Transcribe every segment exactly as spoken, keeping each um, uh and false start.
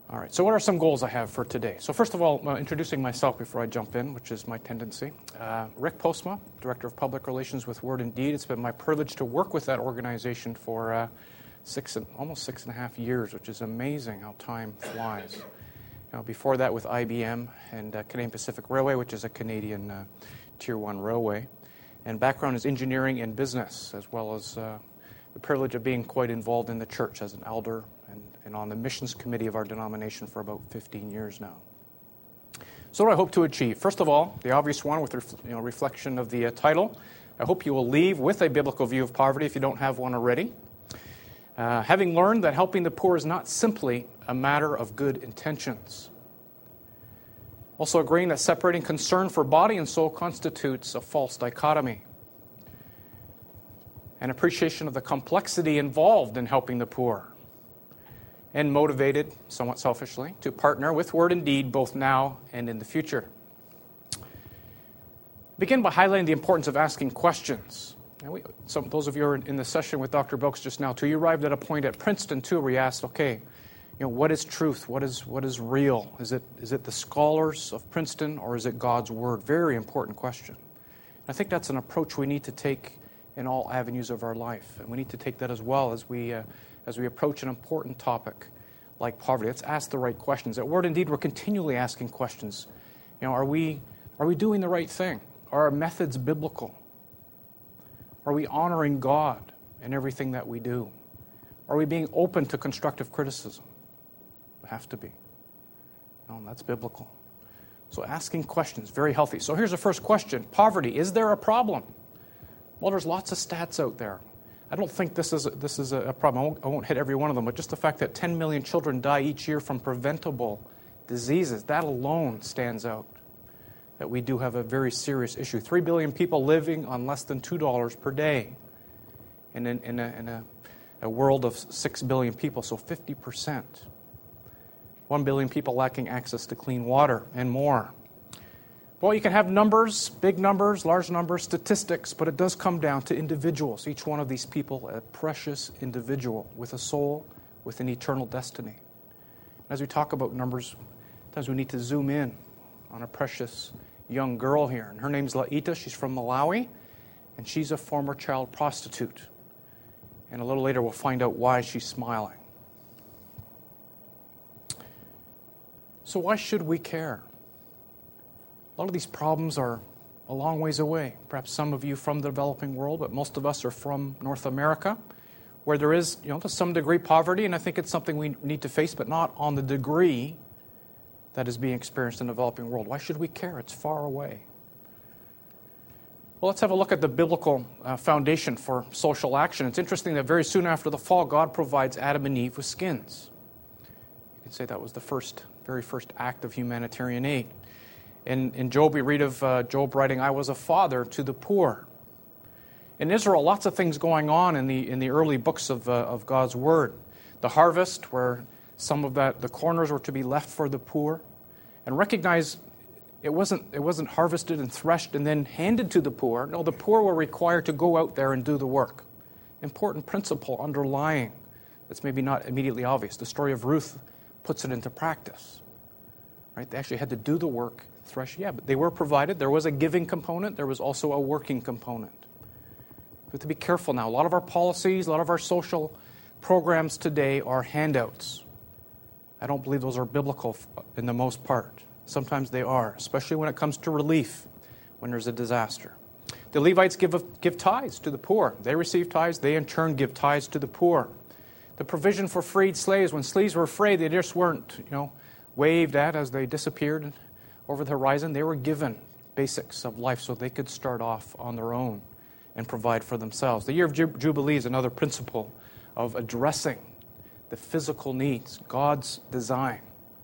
All right, so what are some goals I have for today? So first of all, uh, introducing myself before I jump in, which is my tendency. Uh, Rick Postma, Director of Public Relations with Word and Deed. It's been my privilege to work with that organization for uh, six and almost six and a half years, which is amazing how time flies. You know, before that with I B M and uh, Canadian Pacific Railway, which is a Canadian uh, Tier one railway. And background is engineering and business, as well as uh, the privilege of being quite involved in the church as an elder and, and on the missions committee of our denomination for about fifteen years now. So what do I hope to achieve? First of all, the obvious one with ref, you know, reflection of the uh, title, I hope you will leave with a biblical view of poverty if you don't have one already. Uh, having learned that helping the poor is not simply a matter of good intentions. Also agreeing that separating concern for body and soul constitutes a false dichotomy. An appreciation of the complexity involved in helping the poor. And motivated, somewhat selfishly, to partner with Word and Deed both now and in the future. Begin by highlighting the importance of asking questions. And we, some, those of you who are in, in the session with Doctor Bilks just now, too, you arrived at a point at Princeton, too, where you asked, okay, you know, what is truth? What is what is real? Is it is it the scholars of Princeton or is it God's Word? Very important question. I think that's an approach we need to take in all avenues of our life. And we need to take that as well as we uh, as we approach an important topic like poverty. Let's ask the right questions. At Word and Deed, we're continually asking questions. You know, are we are we doing the right thing? Are our methods biblical? Are we honoring God in everything that we do? Are we being open to constructive criticism? We have to be. No, that's biblical. So asking questions, very healthy. So here's the first question. Poverty, is there a problem? Well, there's lots of stats out there. I don't think this is a, this is a problem. I won't, I won't hit every one of them, but just the fact that ten million children die each year from preventable diseases, that alone stands out, that we do have a very serious issue. Three billion people living on less than two dollars per day in, in, in, a, in a, a world of six billion people, so fifty percent. One billion people lacking access to clean water and more. Well, you can have numbers, big numbers, large numbers, statistics, but it does come down to individuals. Each one of these people, a precious individual with a soul, with an eternal destiny. As we talk about numbers, sometimes we need to zoom in on a precious young girl here. And her name's Laita. She's from Malawi, and she's a former child prostitute. And a little later, we'll find out why she's smiling. So why should we care? A lot of these problems are a long ways away. Perhaps some of you from the developing world, but most of us are from North America, where there is, you know, to some degree poverty, and I think it's something we need to face, but not on the degree that is being experienced in the developing world. Why should we care? It's far away. Well, let's have a look at the biblical uh, foundation for social action. It's interesting that very soon after the fall, God provides Adam and Eve with skins. You can say that was the first, very first act of humanitarian aid. In, in Job, we read of uh, Job writing, I was a father to the poor. In Israel, lots of things going on in the in the early books of uh, of God's Word. The harvest, where some of that the corners were to be left for the poor, and recognize it wasn't it wasn't harvested and threshed and then handed to the poor. No, the poor were required to go out there and do the work. Important principle underlying that's maybe not immediately obvious. The story of Ruth puts it into practice. Right? They actually had to do the work. Thresh, yeah, but they were provided. There was a giving component. There was also a working component. We have to be careful now. A lot of our policies, a lot of our social programs today are handouts. I don't believe those are biblical in the most part. Sometimes they are, especially when it comes to relief, when there's a disaster. The Levites give, a, give tithes to the poor. They receive tithes. They in turn give tithes to the poor. The provision for freed slaves, when slaves were freed, they just weren't, you know, waved at as they disappeared over the horizon. They were given basics of life so they could start off on their own and provide for themselves. The year of Jubilee is another principle of addressing the physical needs, God's design,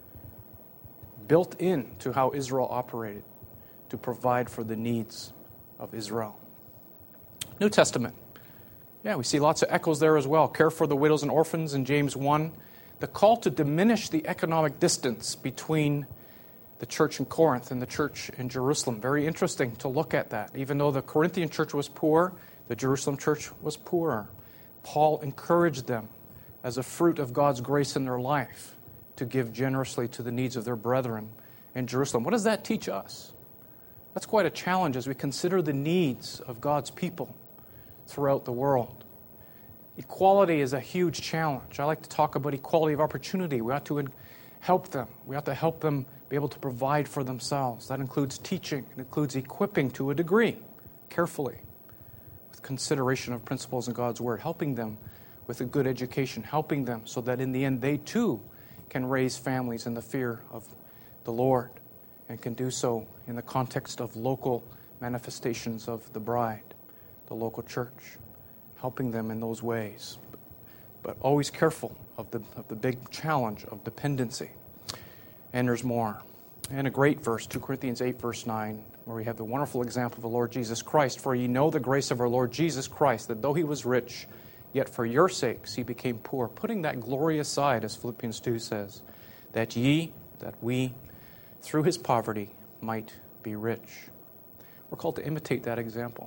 built into how Israel operated to provide for the needs of Israel. New Testament. Yeah, we see lots of echoes there as well. Care for the widows and orphans in James one. The call to diminish the economic distance between the church in Corinth and the church in Jerusalem. Very interesting to look at that. Even though the Corinthian church was poor, the Jerusalem church was poorer. Paul encouraged them as a fruit of God's grace in their life to give generously to the needs of their brethren in Jerusalem. What does that teach us? That's quite a challenge as we consider the needs of God's people throughout the world. Equality is a huge challenge. I like to talk about equality of opportunity. We ought to help them. We ought to help them be able to provide for themselves. That includes teaching. It includes equipping to a degree, carefully, with consideration of principles in God's Word, helping them with a good education, helping them so that in the end they too can raise families in the fear of the Lord and can do so in the context of local manifestations of the bride, the local church, helping them in those ways. But always careful of the, of the big challenge of dependency. And there's more. And a great verse, Second Corinthians eight, verse nine, where we have the wonderful example of the Lord Jesus Christ. For ye know the grace of our Lord Jesus Christ, that though he was rich, yet for your sakes he became poor, putting that glory aside, as Philippians two says, that ye, that we, through his poverty, might be rich. We're called to imitate that example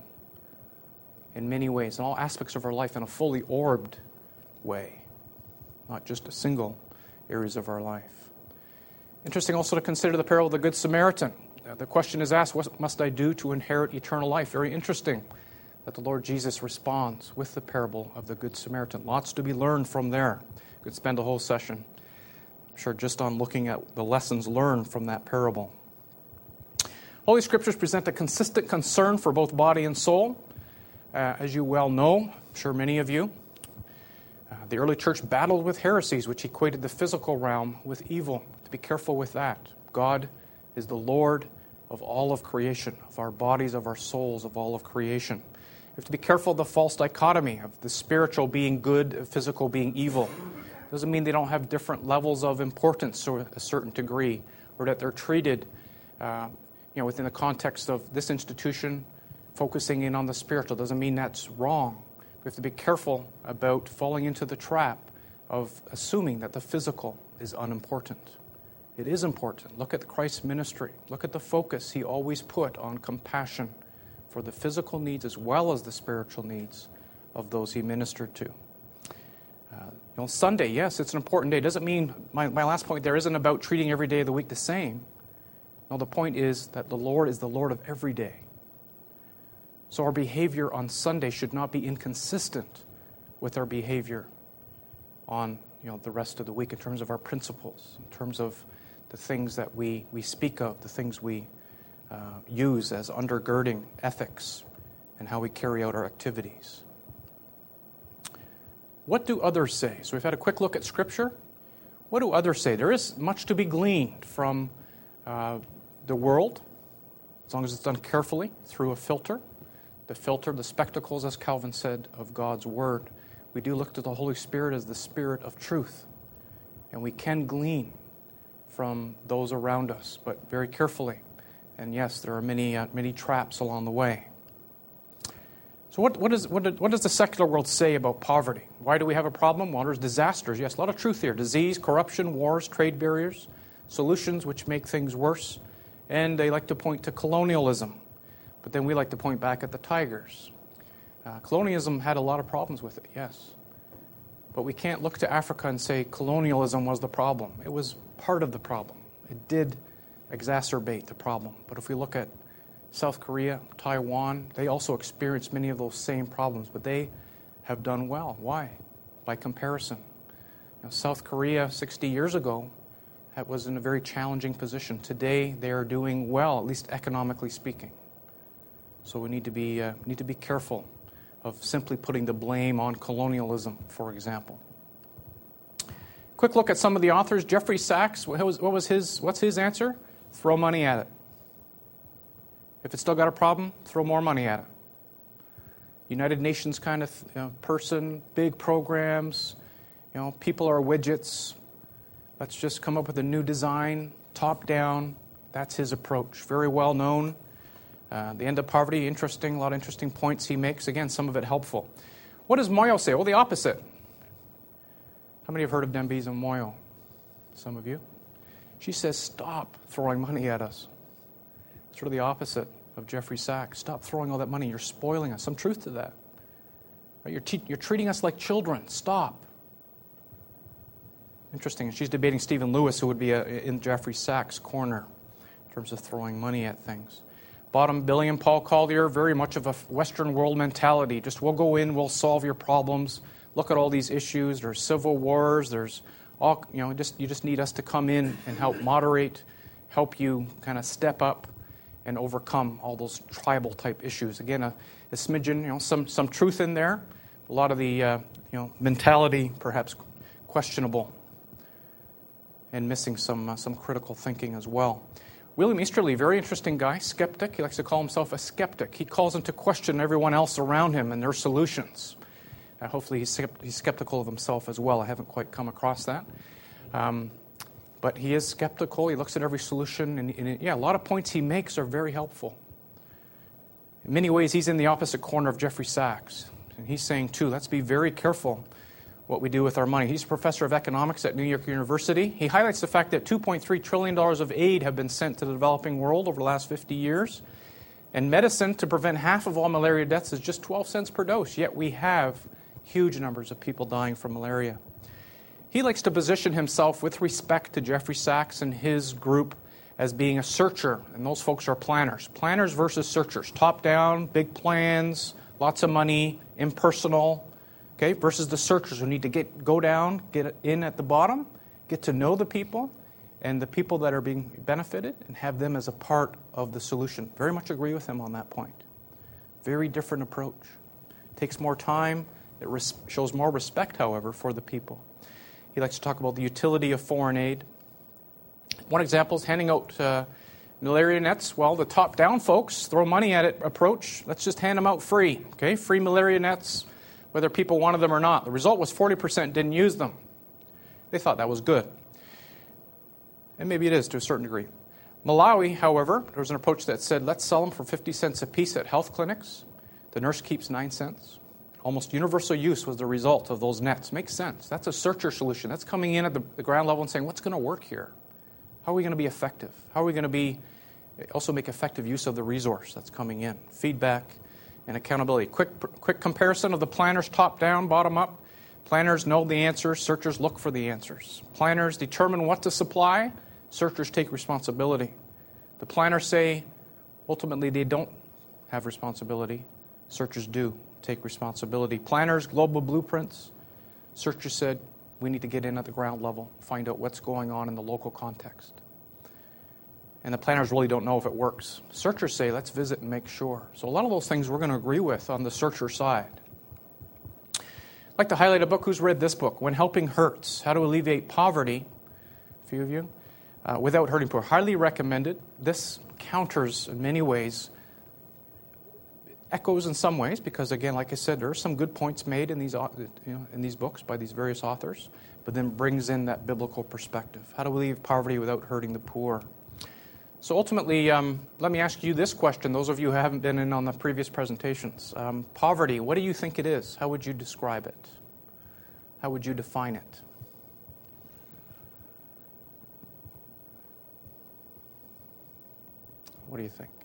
in many ways, in all aspects of our life, in a fully orbed way, not just a single areas of our life. Interesting also to consider the parable of the Good Samaritan. Uh, the question is asked, what must I do to inherit eternal life? Very interesting that the Lord Jesus responds with the parable of the Good Samaritan. Lots to be learned from there. Could spend a whole session, I'm sure, just on looking at the lessons learned from that parable. Holy Scriptures present a consistent concern for both body and soul. Uh, as you well know, I'm sure many of you, uh, the early church battled with heresies which equated the physical realm with evil. To be careful with that. God is the Lord of all of creation, of our bodies, of our souls, of all of creation. We have to be careful of the false dichotomy of the spiritual being good, physical being evil. Doesn't mean they don't have different levels of importance to a certain degree, or that they're treated uh, you know, within the context of this institution focusing in on the spiritual. Doesn't mean that's wrong. We have to be careful about falling into the trap of assuming that the physical is unimportant. It is important. Look at Christ's ministry. Look at the focus he always put on compassion for the physical needs as well as the spiritual needs of those he ministered to. Uh, you know, Sunday, yes, it's an important day. It doesn't mean, my, my last point there isn't about treating every day of the week the same. No, the point is that the Lord is the Lord of every day. So our behavior on Sunday should not be inconsistent with our behavior on you know, the rest of the week in terms of our principles, in terms of the things that we, we speak of, the things we uh, use as undergirding ethics and how we carry out our activities. What do others say? So we've had a quick look at Scripture. What do others say? There is much to be gleaned from uh, the world, as long as it's done carefully through a filter. The filter, the spectacles, as Calvin said, of God's Word. We do look to the Holy Spirit as the Spirit of truth. And we can glean from those around us, but very carefully. And yes, there are many uh, many traps along the way. So what, what, is, what, did, what does the secular world say about poverty? Why do we have a problem? Well, there's disasters. Yes, a lot of truth here. Disease, corruption, wars, trade barriers, solutions which make things worse. And they like to point to colonialism. But then we like to point back at the tigers. Uh, colonialism had a lot of problems with it, yes. But we can't look to Africa and say colonialism was the problem. It was part of the problem. It did exacerbate the problem. But if we look at South Korea, Taiwan, they also experienced many of those same problems, but they have done well. Why? By comparison. You know, South Korea sixty years ago was in a very challenging position. Today they are doing well, at least economically speaking. So we need to be uh, need to be careful of simply putting the blame on colonialism, for example. Quick look at some of the authors. Jeffrey Sachs, what was, what was his? What's his answer? Throw money at it. If it's still got a problem, throw more money at it. United Nations kind of you know, person, big programs. You know, people are widgets. Let's just come up with a new design, top down. That's his approach. Very well known. Uh, the end of poverty, interesting, a lot of interesting points he makes. Again, some of it helpful. What does Moyo say? Well, the opposite. How many have heard of Dambisa Moyo? Some of you. She says, stop throwing money at us. Sort of the opposite of Jeffrey Sachs. Stop throwing all that money. You're spoiling us. Some truth to that. Right? You're, te- you're treating us like children. Stop. Interesting. She's debating Stephen Lewis, who would be a, in Jeffrey Sachs' corner in terms of throwing money at things. Bottom billion, Paul Collier, very much of a Western world mentality. Just we'll go in, we'll solve your problems. Look at all these issues. There's civil wars. There's all, you know, just you just need us to come in and help moderate, help you kind of step up and overcome all those tribal type issues. Again, a, a smidgen, you know, some some truth in there. A lot of the uh, you know mentality perhaps questionable, and missing some uh, some critical thinking as well. William Easterly, very interesting guy, skeptic. He likes to call himself a skeptic. He calls into question everyone else around him and their solutions. Uh, hopefully he's, he's skeptical of himself as well. I haven't quite come across that. Um, but he is skeptical. He looks at every solution. And, and yeah, a lot of points he makes are very helpful. In many ways, he's in the opposite corner of Jeffrey Sachs. And he's saying, too, let's be very careful what we do with our money. He's a professor of economics at New York University. He highlights the fact that two point three trillion dollars of aid have been sent to the developing world over the last fifty years. And medicine to prevent half of all malaria deaths is just twelve cents per dose, yet we have huge numbers of people dying from malaria. He likes to position himself with respect to Jeffrey Sachs and his group as being a searcher, and those folks are planners. Planners versus searchers. Top-down, big plans, lots of money, impersonal. Okay, versus the searchers who need to get go down, get in at the bottom, get to know the people, and the people that are being benefited, and have them as a part of the solution. Very much agree with him on that point. Very different approach. Takes more time. It res- shows more respect, however, for the people. He likes to talk about the utility of foreign aid. One example is handing out uh, malaria nets. Well, the top-down folks throw money at it approach. Let's just hand them out free. Okay, free malaria nets, whether people wanted them or not. The result was forty percent didn't use them. They thought that was good. And maybe it is to a certain degree. Malawi, however, there was an approach that said, let's sell them for fifty cents a piece at health clinics. The nurse keeps nine cents. Almost universal use was the result of those nets. Makes sense. That's a searcher solution. That's coming in at the, the ground level and saying, what's going to work here? How are we going to be effective? How are we going to be also make effective use of the resource that's coming in? Feedback and accountability. Quick quick comparison of the planners top down, bottom up. Planners know the answers. Searchers look for the answers. Planners determine what to supply. Searchers take responsibility. The planners say, ultimately, they don't have responsibility. Searchers do take responsibility. Planners, global blueprints. Searchers said, we need to get in at the ground level, find out what's going on in the local context. And the planners really don't know if it works. Searchers say, let's visit and make sure. So a lot of those things we're going to agree with on the searcher side. I'd like to highlight a book. Who's read this book? When Helping Hurts, How to Alleviate Poverty. A few of you. Uh, without hurting poor. Highly recommended. This counters, in many ways, echoes in some ways, because again, like I said, there are some good points made in these, you know, in these books by these various authors, but then brings in that biblical perspective. How to alleviate poverty without hurting the poor. So ultimately, um, let me ask you this question, those of you who haven't been in on the previous presentations. Um, poverty, what do you think it is? How would you describe it? How would you define it? What do you think?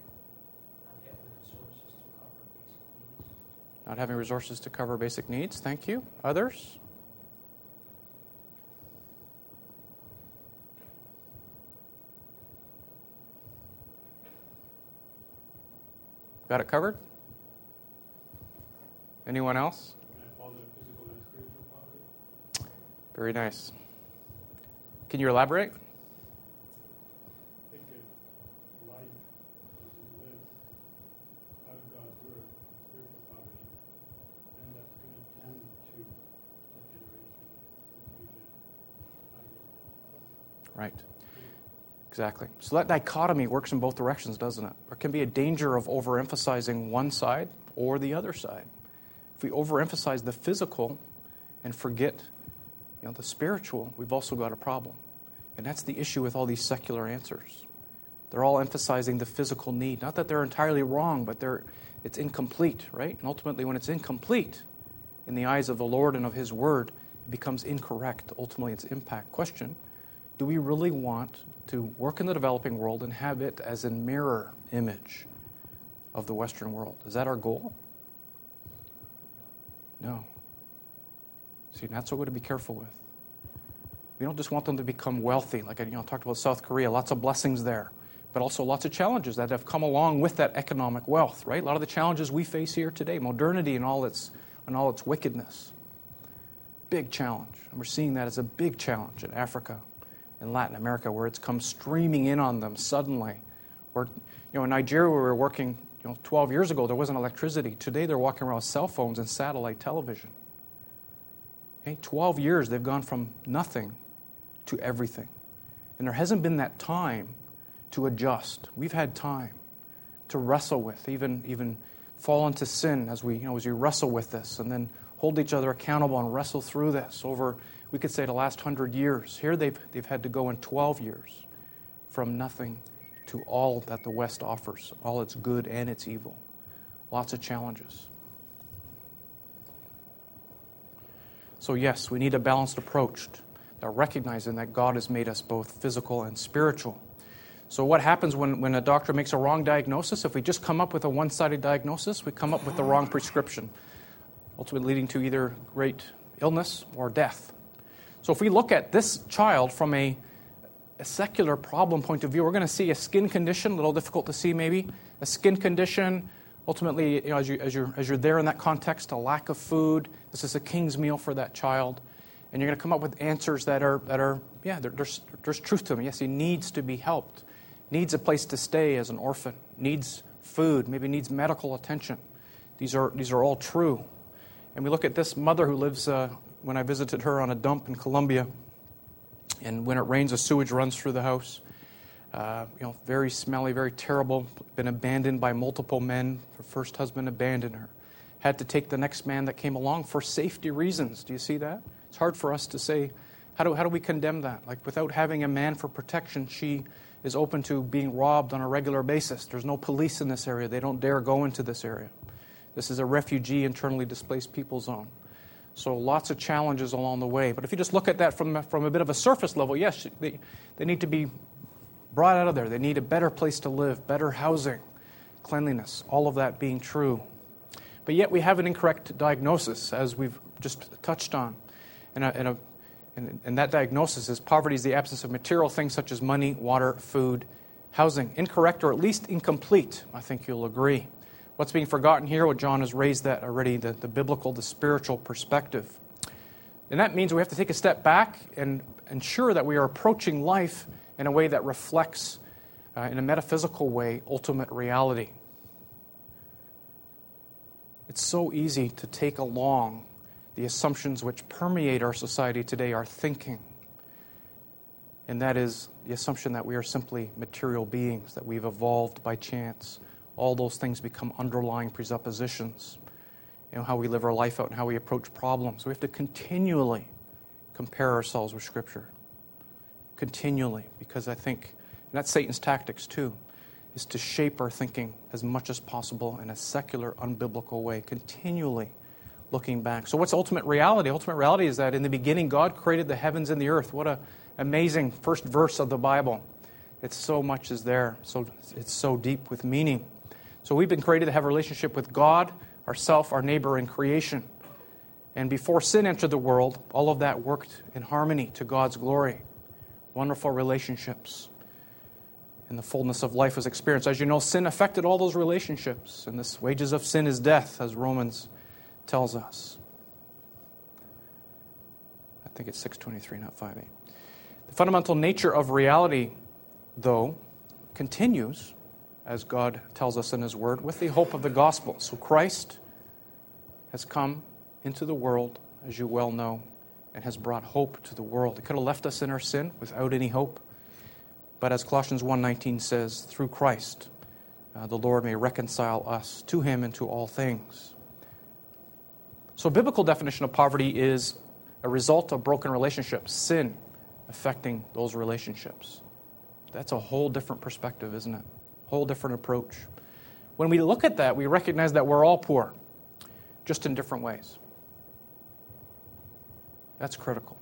Not having resources to cover basic needs. Thank you. Others? Got it covered? Anyone else? Very nice. Can you elaborate? Right. Exactly. So that dichotomy works in both directions, doesn't it? There can be a danger of overemphasizing one side or the other side. If we overemphasize the physical and forget, you know, the spiritual, we've also got a problem. And that's the issue with all these secular answers. They're all emphasizing the physical need. Not that they're entirely wrong, but they're it's incomplete, right? And ultimately, when it's incomplete in the eyes of the Lord and of His Word, it becomes incorrect. Ultimately, its impact. Question: do we really want to work in the developing world and have it as a mirror image of the Western world? Is that our goal? No. See, that's what we're to be careful with. We don't just want them to become wealthy. Like I you know, talked about South Korea, lots of blessings there, but also lots of challenges that have come along with that economic wealth, right? A lot of the challenges we face here today, modernity and all its, and all its wickedness. Big challenge. And we're seeing that as a big challenge in Africa, in Latin America, where it's come streaming in on them suddenly. Where, you know, in Nigeria, we were working, you know, twelve years ago, there wasn't electricity. Today, they're walking around with cell phones and satellite television. Okay, twelve years, they've gone from nothing to everything. And there hasn't been that time to adjust. We've had time to wrestle with, even, even fall into sin as we, you know, as we wrestle with this, and then hold each other accountable and wrestle through this over, we could say, the last hundred years. Here they've, they've had to go in twelve years from nothing to all that the West offers, all its good and its evil. Lots of challenges. So yes, we need a balanced approach, that recognizing that God has made us both physical and spiritual. So what happens when, when a doctor makes a wrong diagnosis? If we just come up with a one-sided diagnosis, we come up with the wrong prescription, ultimately leading to either great illness or death. So if we look at this child from a, a secular problem point of view, we're going to see a skin condition, a little difficult to see maybe, a skin condition. Ultimately, you know, as, you, as, you're, as you're there in that context, a lack of food. This is a king's meal for that child. And you're going to come up with answers that are, that are yeah, there, there's, there's truth to them. Yes, he needs to be helped. Needs a place to stay as an orphan. Needs food. Maybe needs medical attention. These are, these are all true. And we look at this mother who lives, uh, when I visited her, on a dump in Colombia. And when it rains, the sewage runs through the house. Uh, you know, very smelly, very terrible. Been abandoned by multiple men. Her first husband abandoned her. Had to take the next man that came along for safety reasons. Do you see that? It's hard for us to say, how do, how do we condemn that? Like, without having a man for protection, she is open to being robbed on a regular basis. There's no police in this area. They don't dare go into this area. This is a refugee, internally displaced people zone. So lots of challenges along the way. But if you just look at that from, from a bit of a surface level, yes, they, they need to be brought out of there. They need a better place to live, better housing, cleanliness, all of that being true. But yet we have an incorrect diagnosis, as we've just touched on. And, a, and, a, and, and that diagnosis is poverty is the absence of material things such as money, water, food, housing. Incorrect, or at least incomplete, I think you'll agree. What's being forgotten here, what John has raised that already, the, the biblical, the spiritual perspective. And that means we have to take a step back and ensure that we are approaching life in a way that reflects, uh, in a metaphysical way, ultimate reality. It's so easy to take along the assumptions which permeate our society today, our thinking. And that is the assumption that we are simply material beings, that we've evolved by chance. All those things become underlying presuppositions. You know, how we live our life out and how we approach problems. We have to continually compare ourselves with Scripture. Continually. Because I think, and that's Satan's tactics too, is to shape our thinking as much as possible in a secular, unbiblical way. Continually looking back. So what's ultimate reality? Ultimate reality is that in the beginning, God created the heavens and the earth. What an amazing first verse of the Bible. It's so much is there. So it's so deep with meaning. So we've been created to have a relationship with God, ourself, our neighbor, and creation. And before sin entered the world, all of that worked in harmony to God's glory. Wonderful relationships. And the fullness of life was experienced. As you know, sin affected all those relationships. And this wages of sin is death, as Romans tells us. I think it's six twenty-three, not five eight. The fundamental nature of reality, though, continues, as God tells us in His Word, with the hope of the gospel. So Christ has come into the world, as you well know, and has brought hope to the world. He could have left us in our sin without any hope. But as Colossians one nineteen says, through Christ, uh, the Lord may reconcile us to Him and to all things. So a biblical definition of poverty is a result of broken relationships, sin affecting those relationships. That's a whole different perspective, isn't it? Whole different approach. When we look at that, we recognize that we're all poor, just in different ways. That's critical.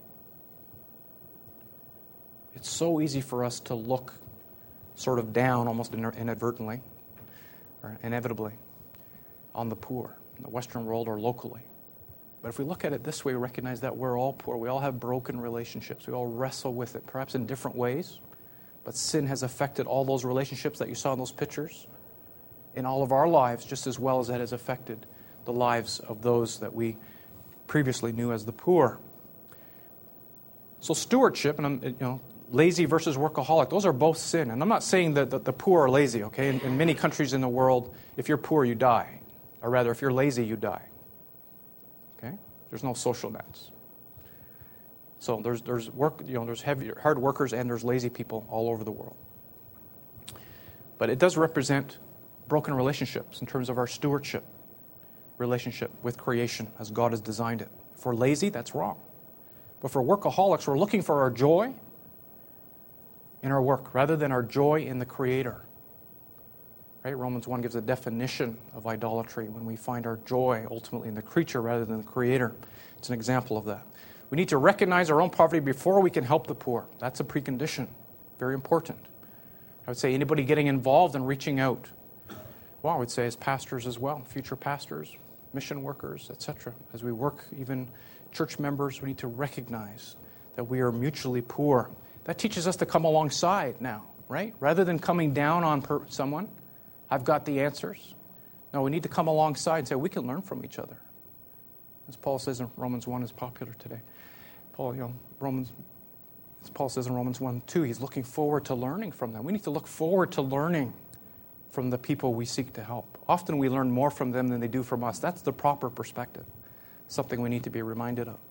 It's so easy for us to look sort of down, almost inadvertently, or inevitably, on the poor, in the Western world or locally. But if we look at it this way, we recognize that we're all poor. We all have broken relationships. We all wrestle with it, perhaps in different ways. But sin has affected all those relationships that you saw in those pictures in all of our lives, just as well as it has affected the lives of those that we previously knew as the poor. So stewardship, and I'm, you know, lazy versus workaholic, those are both sin. And I'm not saying that the, the poor are lazy, okay? In, in many countries in the world, if you're poor, you die. Or rather, if you're lazy, you die. Okay? There's no social nets. So there's there's work, you know, there's heavy, hard workers and there's lazy people all over the world. But it does represent broken relationships in terms of our stewardship relationship with creation as God has designed it. If we're lazy, that's wrong. But for workaholics, we're looking for our joy in our work rather than our joy in the Creator. Right? Romans one gives a definition of idolatry when we find our joy ultimately in the creature rather than the Creator. It's an example of that. We need to recognize our own poverty before we can help the poor. That's a precondition. Very important. I would say anybody getting involved and reaching out. Well, I would say as pastors as well, future pastors, mission workers, et cetera. As we work, even church members, we need to recognize that we are mutually poor. That teaches us to come alongside now, right? Rather than coming down on per- someone, I've got the answers. No, we need to come alongside and say we can learn from each other. As Paul says in Romans one is popular today. Paul, you know, Romans, as Paul says in Romans one two, he's looking forward to learning from them. We need to look forward to learning from the people we seek to help. Often we learn more from them than they do from us. That's the proper perspective. Something we need to be reminded of.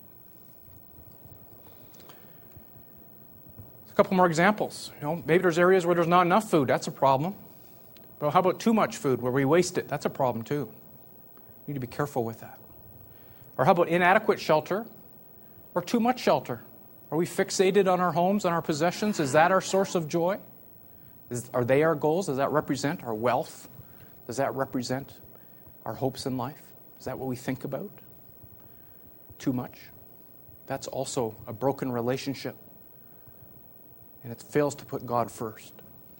A couple more examples. You know, maybe there's areas where there's not enough food. That's a problem. But how about too much food where we waste it? That's a problem too. We need to be careful with that. Or how about inadequate shelter or too much shelter? Are we fixated on our homes, on our possessions? Is that our source of joy? Is, are they our goals? Does that represent our wealth? Does that represent our hopes in life? Is that what we think about? Too much? That's also a broken relationship. And it fails to put God first.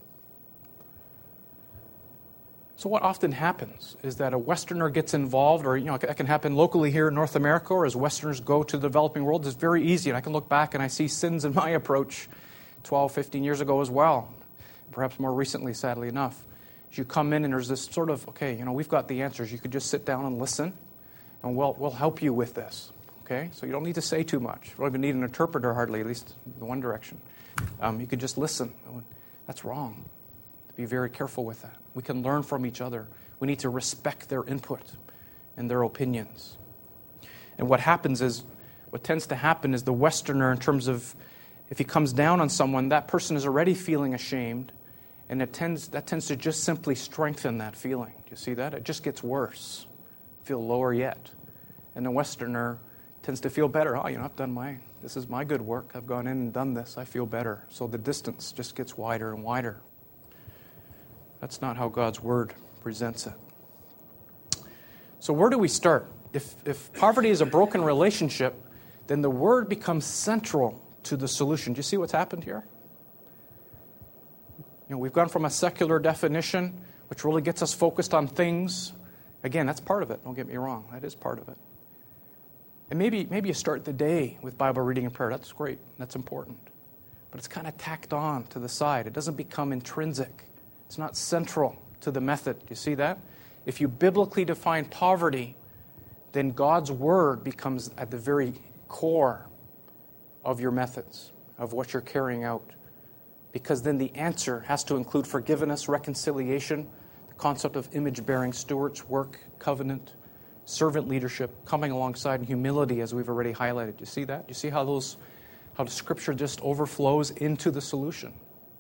So what often happens is that a Westerner gets involved, or you know, that can happen locally here in North America, or as Westerners go to the developing world. It's very easy, and I can look back and I see sins in my approach twelve, fifteen years ago as well, perhaps more recently, sadly enough. As you come in and there's this sort of, okay, you know, we've got the answers. You could just sit down and listen, and we'll, we'll help you with this, okay? So you don't need to say too much. You don't even need an interpreter hardly, at least in one direction. Um, you could just listen. That's wrong. Be very careful with that. We can learn from each other. We need to respect their input and their opinions. And what happens is, what tends to happen is the Westerner, in terms of, if he comes down on someone, that person is already feeling ashamed, and it tends that tends to just simply strengthen that feeling. Do you see that? It just gets worse. Feel lower yet. And the Westerner tends to feel better. Oh, you know, I've done my, this is my good work. I've gone in and done this. I feel better. So the distance just gets wider and wider. That's not how God's Word presents it. So where do we start? If, if poverty is a broken relationship, then the Word becomes central to the solution. Do you see what's happened here? You know, we've gone from a secular definition, which really gets us focused on things. Again, that's part of it. Don't get me wrong. That is part of it. And maybe, maybe you start the day with Bible reading and prayer. That's great. That's important. But it's kind of tacked on to the side. It doesn't become intrinsic. It's not central to the method. Do you see that? If you biblically define poverty, then God's Word becomes at the very core of your methods, of what you're carrying out. Because then the answer has to include forgiveness, reconciliation, the concept of image-bearing stewards, work, covenant, servant leadership, coming alongside, and humility, as we've already highlighted. Do you see that? Do you see how those, how the Scripture just overflows into the solution?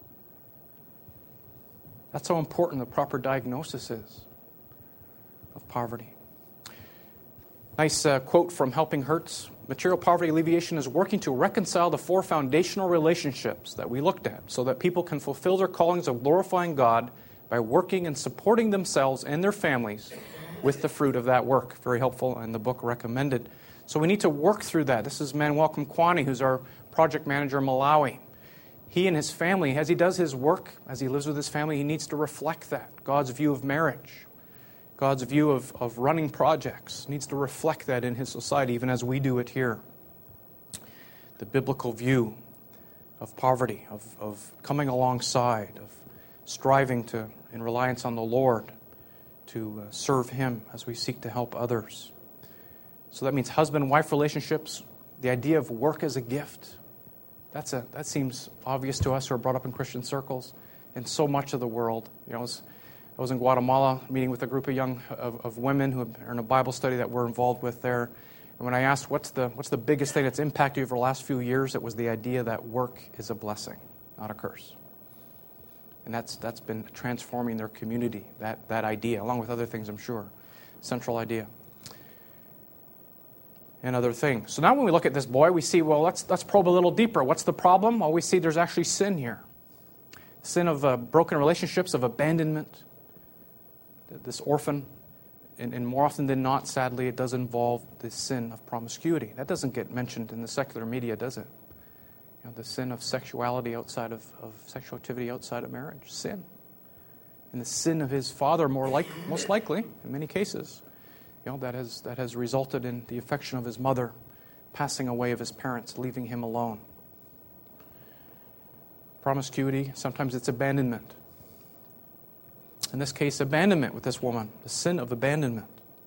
That's how important the proper diagnosis is of poverty. Nice uh, quote from Helping Hurts. Material poverty alleviation is working to reconcile the four foundational relationships that we looked at so that people can fulfill their callings of glorifying God by working and supporting themselves and their families with the fruit of that work. Very helpful, and the book recommended. So we need to work through that. This is Manuel Kumkwani, who's our project manager in Malawi. He and his family, as he does his work, as he lives with his family, he needs to reflect that, God's view of marriage. God's view of, of running projects needs to reflect that in His society, even as we do it here. The biblical view of poverty, of, of coming alongside, of striving to, in reliance on the Lord, to uh, serve Him as we seek to help others. So that means husband-wife relationships, the idea of work as a gift. That's a that seems obvious to us who are brought up in Christian circles. In so much of the world, you know, I was, I was in Guatemala meeting with a group of young of, of women who are in a Bible study that we're involved with there. And when I asked what's the what's the biggest thing that's impacted you over the last few years, it was the idea that work is a blessing, not a curse. And that's that's been transforming their community. That that idea, along with other things, I'm sure, central idea. And other things. So now when we look at this boy, we see, well, let's let's probe a little deeper. What's the problem? Well, we see there's actually sin here. Sin of uh, broken relationships, of abandonment. This orphan, and, and more often than not, sadly, it does involve the sin of promiscuity. That doesn't get mentioned in the secular media, does it? You know, the sin of sexuality outside of, of sexual activity outside of marriage. Sin. And the sin of his father, more like, most likely, in many cases. You know, that has that has resulted in the affection of his mother, passing away of his parents, leaving him alone. Promiscuity, sometimes it's abandonment. In this case, abandonment with this woman, the sin of abandonment.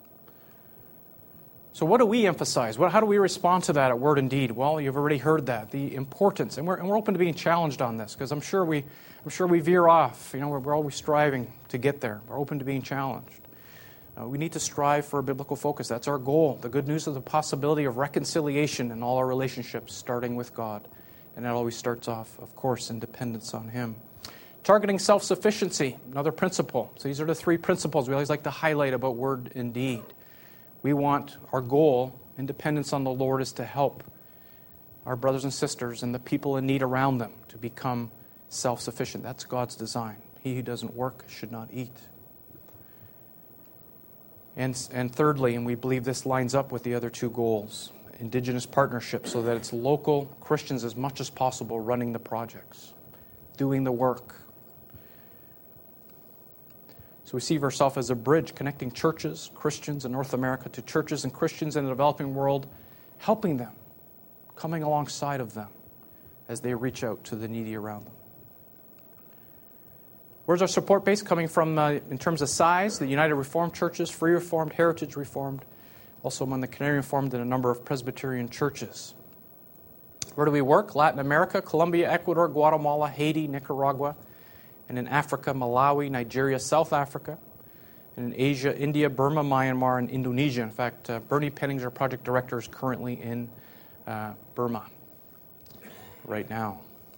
So what do we emphasize? What, how do we respond to that at Word and Deed? Well, you've already heard that, the importance, and we're and we're open to being challenged on this, because I'm sure we I'm sure we veer off. You know, we're, we're always striving to get there. We're open to being challenged. Uh, we need to strive for a biblical focus. That's our goal. The good news of the possibility of reconciliation in all our relationships, starting with God. And that always starts off, of course, in dependence on Him. Targeting self-sufficiency, another principle. So these are the three principles we always like to highlight about Word and Deed. We want, our goal in dependence on the Lord is to help our brothers and sisters and the people in need around them to become self-sufficient. That's God's design. He who doesn't work should not eat. And, and thirdly, and we believe this lines up with the other two goals, indigenous partnership, so that it's local Christians as much as possible running the projects, doing the work. So we see ourselves as a bridge connecting churches, Christians in North America, to churches and Christians in the developing world, helping them, coming alongside of them as they reach out to the needy around them. Where's our support base coming from uh, in terms of size? The United Reformed Churches, Free Reformed, Heritage Reformed, also among the Canadian Reformed and a number of Presbyterian churches. Where do we work? Latin America, Colombia, Ecuador, Guatemala, Haiti, Nicaragua, and in Africa, Malawi, Nigeria, South Africa, and in Asia, India, Burma, Myanmar, and Indonesia. In fact, uh, Bernie Pennings, our project director, is currently in uh, Burma right now.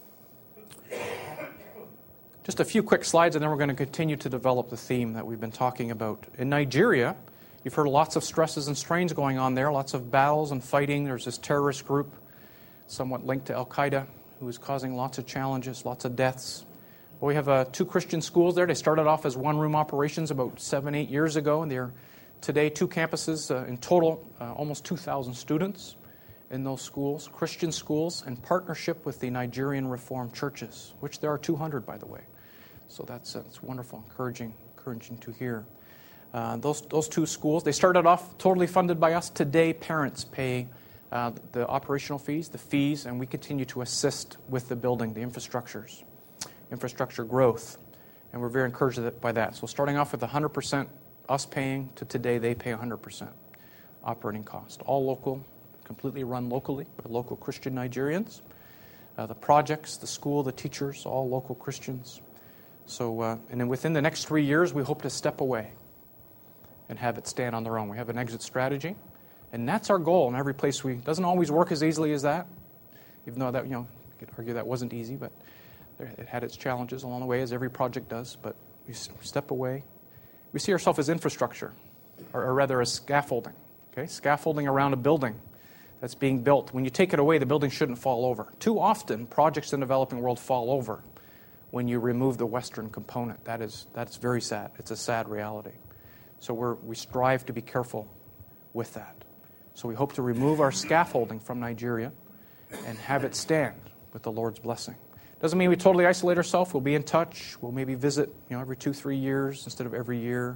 Just a few quick slides, and then we're going to continue to develop the theme that we've been talking about. In Nigeria, you've heard lots of stresses and strains going on there, lots of battles and fighting. There's this terrorist group, somewhat linked to Al-Qaeda, who is causing lots of challenges, lots of deaths. Well, we have uh, two Christian schools there. They started off as one-room operations about seven, eight years ago, and they're today two campuses, uh, in total, uh, almost two thousand students in those schools, Christian schools, in partnership with the Nigerian Reformed churches, which there are two hundred, by the way. So that's, that's wonderful, encouraging, encouraging to hear. Uh, those those two schools, they started off totally funded by us. Today, parents pay uh, the operational fees, the fees, and we continue to assist with the building, the infrastructures, infrastructure growth. And we're very encouraged by that. So starting off with one hundred percent us paying to today, they pay one hundred percent operating cost. All local, completely run locally by local Christian Nigerians. Uh, the projects, the school, the teachers, all local Christians. So, uh, and then within the next three years, we hope to step away and have it stand on their own. We have an exit strategy, and that's our goal in every place we. Doesn't always work as easily as that, even though that you know you could argue that wasn't easy, but it had its challenges along the way, as every project does. But we step away. We see ourselves as infrastructure, or, or rather as scaffolding. Okay, scaffolding around a building that's being built. When you take it away, the building shouldn't fall over. Too often, projects in the developing world fall over when you remove the Western component. That is that's very sad. It's a sad reality. So we're, we strive to be careful with that. So we hope to remove our scaffolding from Nigeria and have it stand with the Lord's blessing. Doesn't mean we totally isolate ourselves. We'll be in touch. We'll maybe visit, you know, every two, three years instead of every year.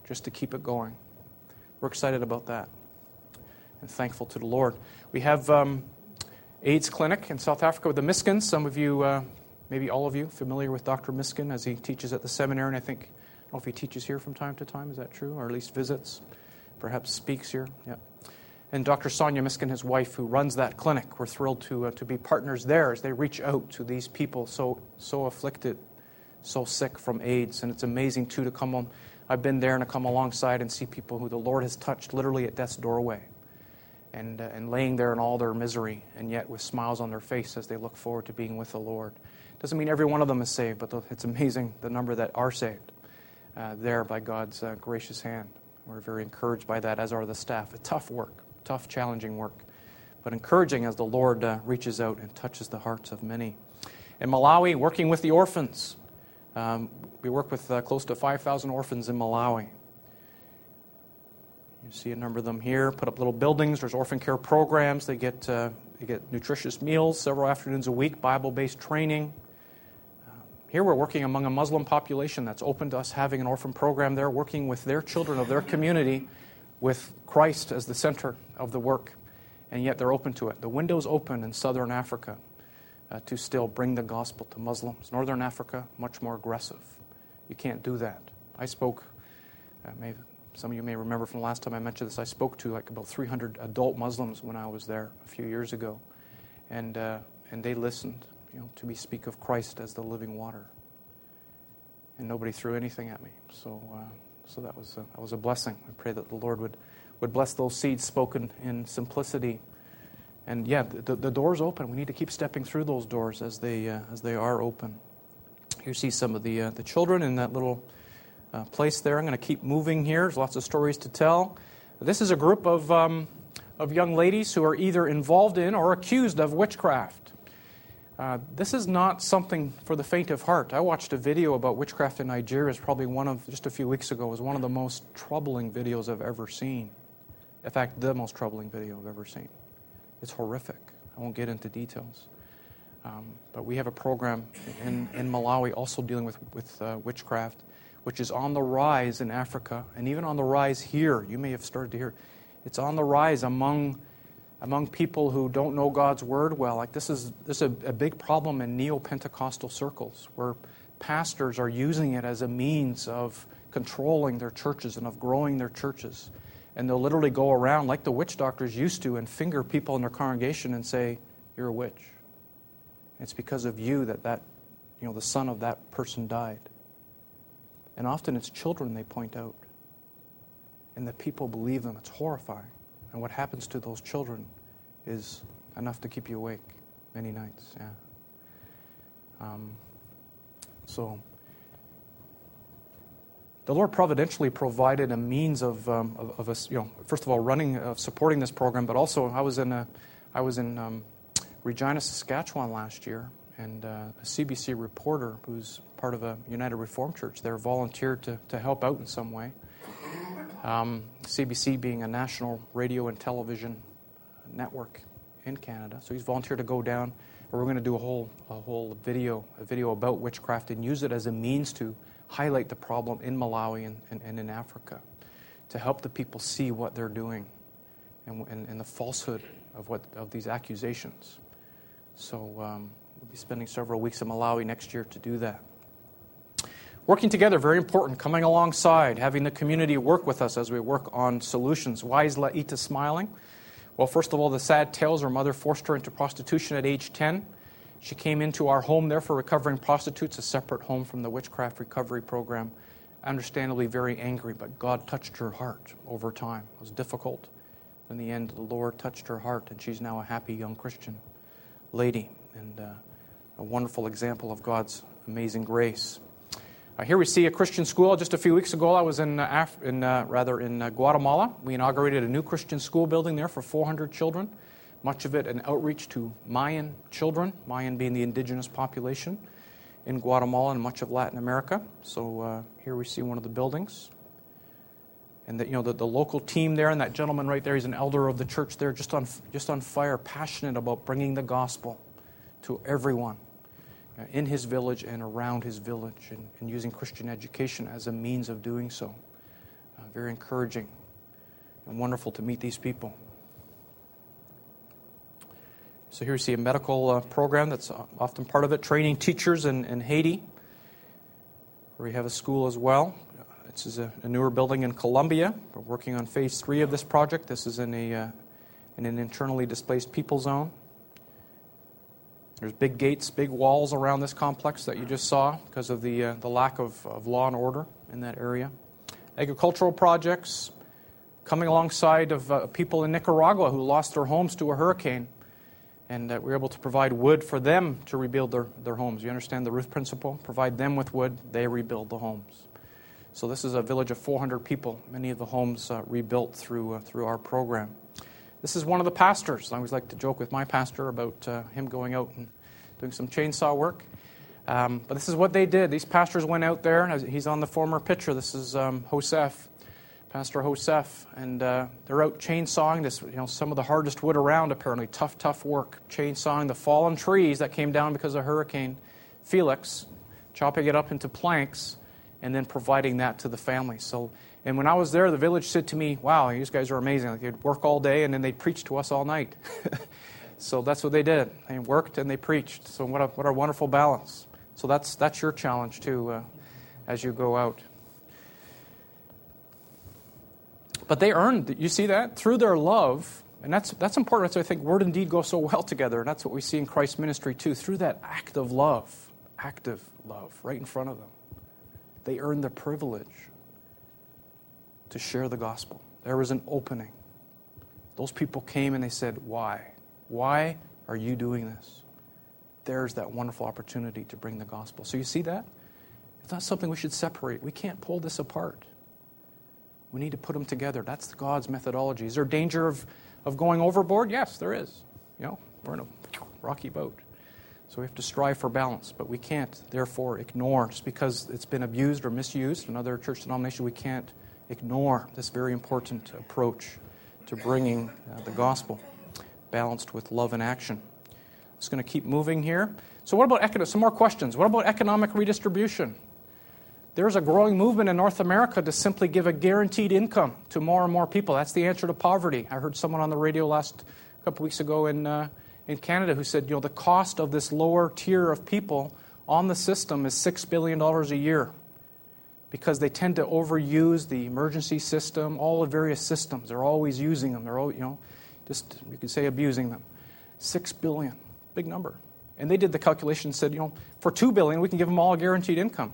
just to keep it going. We're excited about that and thankful to the Lord. We have um, AIDS clinic in South Africa with the Miskins. Some of you, uh, maybe all of you, familiar with Doctor Miskin as he teaches at the seminary, and I think, I don't know if he teaches here from time to time, is that true? Or at least visits, perhaps speaks here. Yeah. And Doctor Sonia Miskin, his wife, who runs that clinic. We're thrilled to uh, to be partners there as they reach out to these people so so afflicted, so sick from AIDS. And it's amazing, too, to come home. I've been there and to come alongside and see people who the Lord has touched literally at death's doorway and, uh, and laying there in all their misery and yet with smiles on their face as they look forward to being with the Lord. Doesn't mean every one of them is saved, but the, it's amazing the number that are saved uh, there by God's uh, gracious hand. We're very encouraged by that, as are the staff. A tough work. Tough, challenging work, but encouraging as the Lord uh, reaches out and touches the hearts of many. In Malawi, working with the orphans. Um, we work with uh, close to five thousand orphans in Malawi. You see a number of them here. Put up little buildings. There's orphan care programs. They get uh, they get nutritious meals several afternoons a week, Bible-based training. Um, here we're working among a Muslim population that's open to us having an orphan program there, working with their children of their community with Christ as the center of the work, and yet they're open to it. The window's open in southern Africa uh, to still bring the gospel to Muslims. Northern Africa, much more aggressive. You can't do that. I spoke, uh, maybe some of you may remember from the last time I mentioned this, I spoke to like about three hundred adult Muslims when I was there a few years ago, and uh, and they listened, you know, to me speak of Christ as the living water, and nobody threw anything at me. So. Uh, So that was a, that was a blessing. I pray that the Lord would, would bless those seeds spoken in simplicity. And yeah, the, the door's open. We need to keep stepping through those doors as they uh, as they are open. You see some of the uh, the children in that little uh, place there. I'm going to keep moving here. There's lots of stories to tell. This is a group of um, of young ladies who are either involved in or accused of witchcraft. Uh, this is not something for the faint of heart. I watched a video about witchcraft in Nigeria. It's probably one of, just a few weeks ago, it was one of the most troubling videos I've ever seen. In fact, the most troubling video I've ever seen. It's horrific. I won't get into details. Um, but we have a program in, in Malawi also dealing with, with uh, witchcraft, which is on the rise in Africa, and even on the rise here. You may have started to hear. It's on the rise among among people who don't know God's Word well. Like this is this is a, a big problem in neo-Pentecostal circles, where pastors are using it as a means of controlling their churches and of growing their churches. And they'll literally go around, like the witch doctors used to, and finger people in their congregation and say, "You're a witch. It's because of you that, that you know, the son of that person died." And often it's children they point out. And the people believe them. It's horrifying. And what happens to those children is enough to keep you awake many nights. Yeah. Um, so, the Lord providentially provided a means of, um, of, of us, you know, first of all, running, uh, supporting this program, but also I was in a, I was in um, Regina, Saskatchewan last year, and uh, a C B C reporter who's part of a United Reformed Church there volunteered to to help out in some way. Um, C B C being a national radio and television network in Canada, so he's volunteered to go down. We're going to do a whole a whole video a video about witchcraft and use it as a means to highlight the problem in Malawi and, and, and in Africa, to help the people see what they're doing and, and, and the falsehood of what of these accusations. So um, we'll be spending several weeks in Malawi next year to do that. Working together, very important, coming alongside, having the community work with us as we work on solutions. Why is Laita smiling? Well, first of all, the sad tales. Her mother forced her into prostitution at age ten. She came into our home there for recovering prostitutes, a separate home from the witchcraft recovery program. Understandably very angry, but God touched her heart over time. It was difficult. In the end, the Lord touched her heart, and she's now a happy young Christian lady, and uh, a wonderful example of God's amazing grace. Uh, here we see a Christian school. Just a few weeks ago, I was in, uh, Af- in uh, rather in uh, Guatemala. We inaugurated a new Christian school building there for four hundred children. Much of it an outreach to Mayan children, Mayan being the indigenous population in Guatemala and much of Latin America. So uh, here we see one of the buildings, and the, you know the, the local team there, and that gentleman right there, he's an elder of the church there, just on just on fire, passionate about bringing the gospel to everyone in his village and around his village, and, and using Christian education as a means of doing so. Uh, very encouraging and wonderful to meet these people. So here you see a medical uh, program that's often part of it, training teachers in, in Haiti, where we have a school as well. This is a, a newer building in Colombia. We're working on phase three of this project. This is in a uh, in an internally displaced people zone. There's big gates, big walls around this complex that you just saw because of the uh, the lack of, of law and order in that area. Agricultural projects coming alongside of uh, people in Nicaragua who lost their homes to a hurricane, and uh, we were able to provide wood for them to rebuild their, their homes. You understand the Ruth principle? Provide them with wood, they rebuild the homes. So this is a village of four hundred people, many of the homes uh, rebuilt through uh, through our program. This is one of the pastors. I always like to joke with my pastor about uh, him going out and doing some chainsaw work. Um, but this is what they did. These pastors went out there. He's on the former picture. This is um, Joseph, Pastor Joseph. And uh, they're out chainsawing this, you know, some of the hardest wood around, apparently. Tough, tough work. Chainsawing the fallen trees that came down because of Hurricane Felix, chopping it up into planks, and then providing that to the family. So, and when I was there, the village said to me, wow, these guys are amazing. Like, they'd work all day, and then they'd preach to us all night. So that's what they did. They worked and they preached. So what a, what a wonderful balance. So that's that's your challenge, too, uh, as you go out. But they earned, you see that? Through their love, and that's that's important. That's why I think word and deed go so well together, and that's what we see in Christ's ministry, too. Through that act of love, active love, right in front of them, they earned the privilege to share the gospel. There was an opening. Those people came and they said, why? Why are you doing this? There's that wonderful opportunity to bring the gospel. So you see that? It's not something we should separate. We can't pull this apart. We need to put them together. That's God's methodology. Is there danger of, of going overboard? Yes, there is. You know, we're in a rocky boat. So we have to strive for balance, but we can't, therefore, ignore. Just because it's been abused or misused in other church denominations, we can't ignore this very important approach to bringing uh, the gospel, balanced with love and action. I'm just going to keep moving here. So what about economic? Some more questions. What about economic redistribution? There's a growing movement in North America to simply give a guaranteed income to more and more people. That's the answer to poverty. I heard someone on the radio last couple weeks ago in uh, in Canada who said, you know, the cost of this lower tier of people on the system is six billion dollars a year because they tend to overuse the emergency system, all the various systems. They're always using them. They're all, you know, just, you could say abusing them. Six billion dollars, big number. And they did the calculation and said, you know, for two billion dollars, we can give them all a guaranteed income.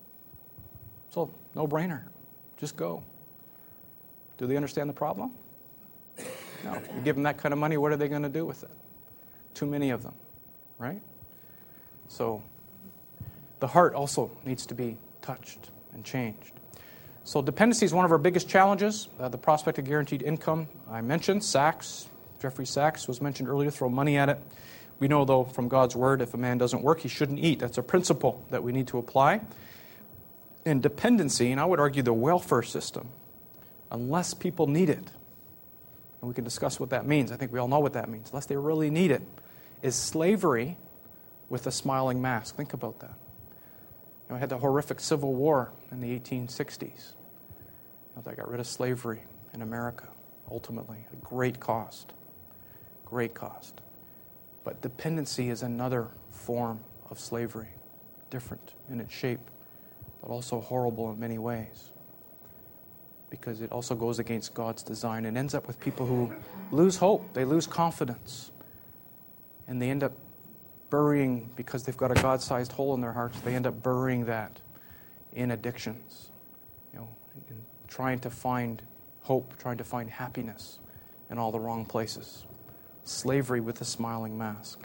So, no-brainer. Just go. Do they understand the problem? No. You give them that kind of money, what are they going to do with it? Too many of them, right? So, the heart also needs to be touched and changed. So, dependency is one of our biggest challenges. Uh, the prospect of guaranteed income, I mentioned. Sachs, Jeffrey Sachs was mentioned earlier, throw money at it. We know, though, from God's word, if a man doesn't work, he shouldn't eat. That's a principle that we need to apply. And dependency, and I would argue the welfare system, unless people need it, and we can discuss what that means. I think we all know what that means. Unless they really need it, is slavery with a smiling mask. Think about that. You know, I had the horrific Civil War in the eighteen sixties. You know, that got rid of slavery in America, ultimately, at great cost. Great cost. But dependency is another form of slavery, different in its shape, but also horrible in many ways, because it also goes against God's design and ends up with people who lose hope, they lose confidence, and they end up burying, because they've got a God-sized hole in their hearts, they end up burying that in addictions, you know, and trying to find hope, trying to find happiness in all the wrong places. Slavery with a smiling mask.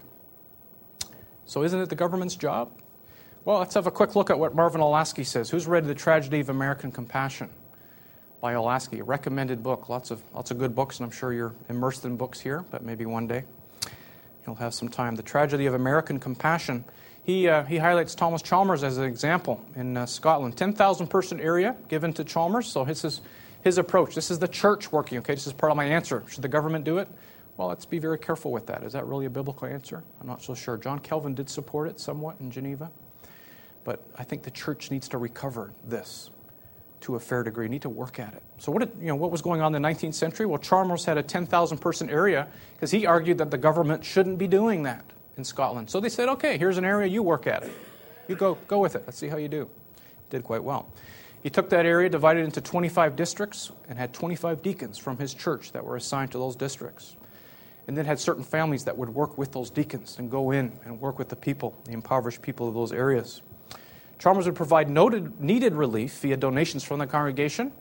So isn't it the government's job? Well, let's have a quick look at what Marvin Olasky says. Who's read The Tragedy of American Compassion by Olasky? A recommended book. Lots of lots of good books, and I'm sure you're immersed in books here, but maybe one day you'll have some time. The Tragedy of American Compassion. He uh, he highlights Thomas Chalmers as an example in uh, Scotland. ten thousand person area given to Chalmers, so this is his approach. This is the church working, okay? This is part of my answer. Should the government do it? Well, let's be very careful with that. Is that really a biblical answer? I'm not so sure. John Calvin did support it somewhat in Geneva. But I think the church needs to recover this. to a fair degree. You need to work at it. So what did, you know, what was going on in the nineteenth century? Well, Chalmers had a ten thousand person area because he argued that the government shouldn't be doing that in Scotland. So they said, okay, here's an area, you work at it. You go, go with it. Let's see how you do. Did quite well. He took that area, divided into twenty-five districts, and had twenty-five deacons from his church that were assigned to those districts. And then had certain families that would work with those deacons and go in and work with the people, the impoverished people of those areas. Chalmers would provide noted, needed relief via donations from the congregation.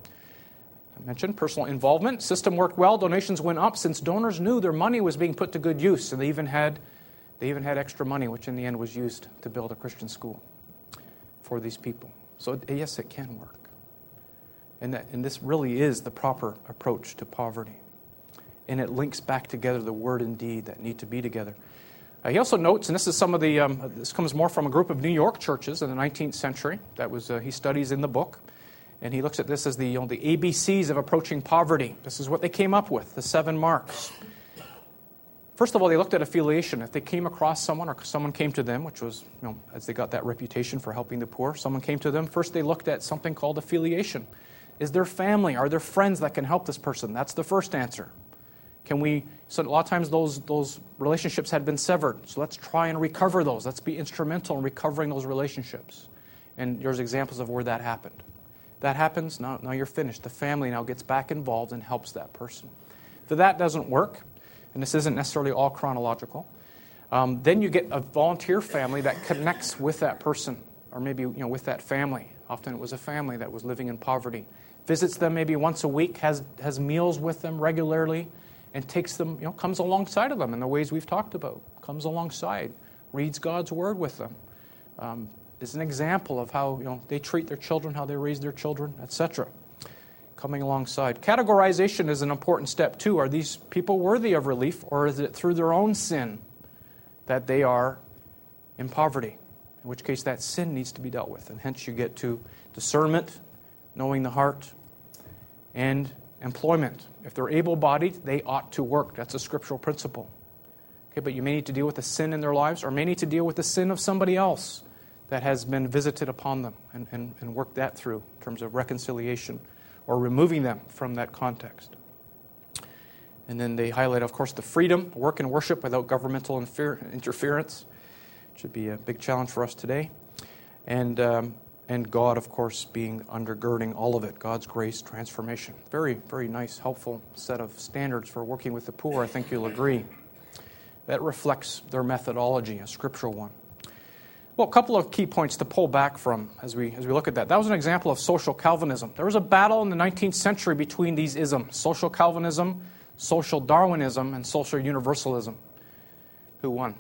I mentioned personal involvement. System worked well. Donations went up since donors knew their money was being put to good use, and they even had they even had extra money, which in the end was used to build a Christian school for these people. So yes, it can work, and that and this really is the proper approach to poverty, and it links back together the word and deed that need to be together. Uh, he also notes, and this is some of the, um, this comes more from a group of New York churches in the nineteenth century. That was uh, he studies in the book, and he looks at this as the you know, the A B Cs of approaching poverty. This is what they came up with, the seven marks. First of all, they looked at affiliation. If they came across someone or someone came to them, which was, you know, as they got that reputation for helping the poor, someone came to them, first they looked at something called affiliation. Is there family? Are there friends that can help this person? That's the first answer. Can we, so a lot of times those, those relationships had been severed. So let's try and recover those. Let's be instrumental in recovering those relationships. And there's examples of where that happened. That happens, now, now you're finished. The family now gets back involved and helps that person. If that doesn't work, and this isn't necessarily all chronological, um, then you get a volunteer family that connects with that person, or maybe you know with that family. Often it was a family that was living in poverty. Visits them maybe once a week, has has meals with them regularly, and takes them, you know, comes alongside of them in the ways we've talked about. Comes alongside, reads God's word with them. Um, is an example of how you know they treat their children, how they raise their children, et cetera. Coming alongside. Categorization is an important step too. Are these people worthy of relief, or is it through their own sin that they are in poverty? In which case that sin needs to be dealt with. And hence you get to discernment, knowing the heart, and employment. If they're able-bodied, they ought to work. That's a scriptural principle. Okay, but you may need to deal with the sin in their lives, or may need to deal with the sin of somebody else that has been visited upon them, and, and, and work that through in terms of reconciliation, or removing them from that context. And then they highlight, of course, the freedom, work and worship without governmental interference. It should be a big challenge for us today. And um, and God, of course, being undergirding all of it, God's grace, transformation. Very, very nice, helpful set of standards for working with the poor, I think you'll agree. That reflects their methodology, a scriptural one. Well, a couple of key points to pull back from as we as we look at that. That was an example of social Calvinism. There was a battle in the nineteenth century between these isms, social Calvinism, social Darwinism, and social universalism. Who won?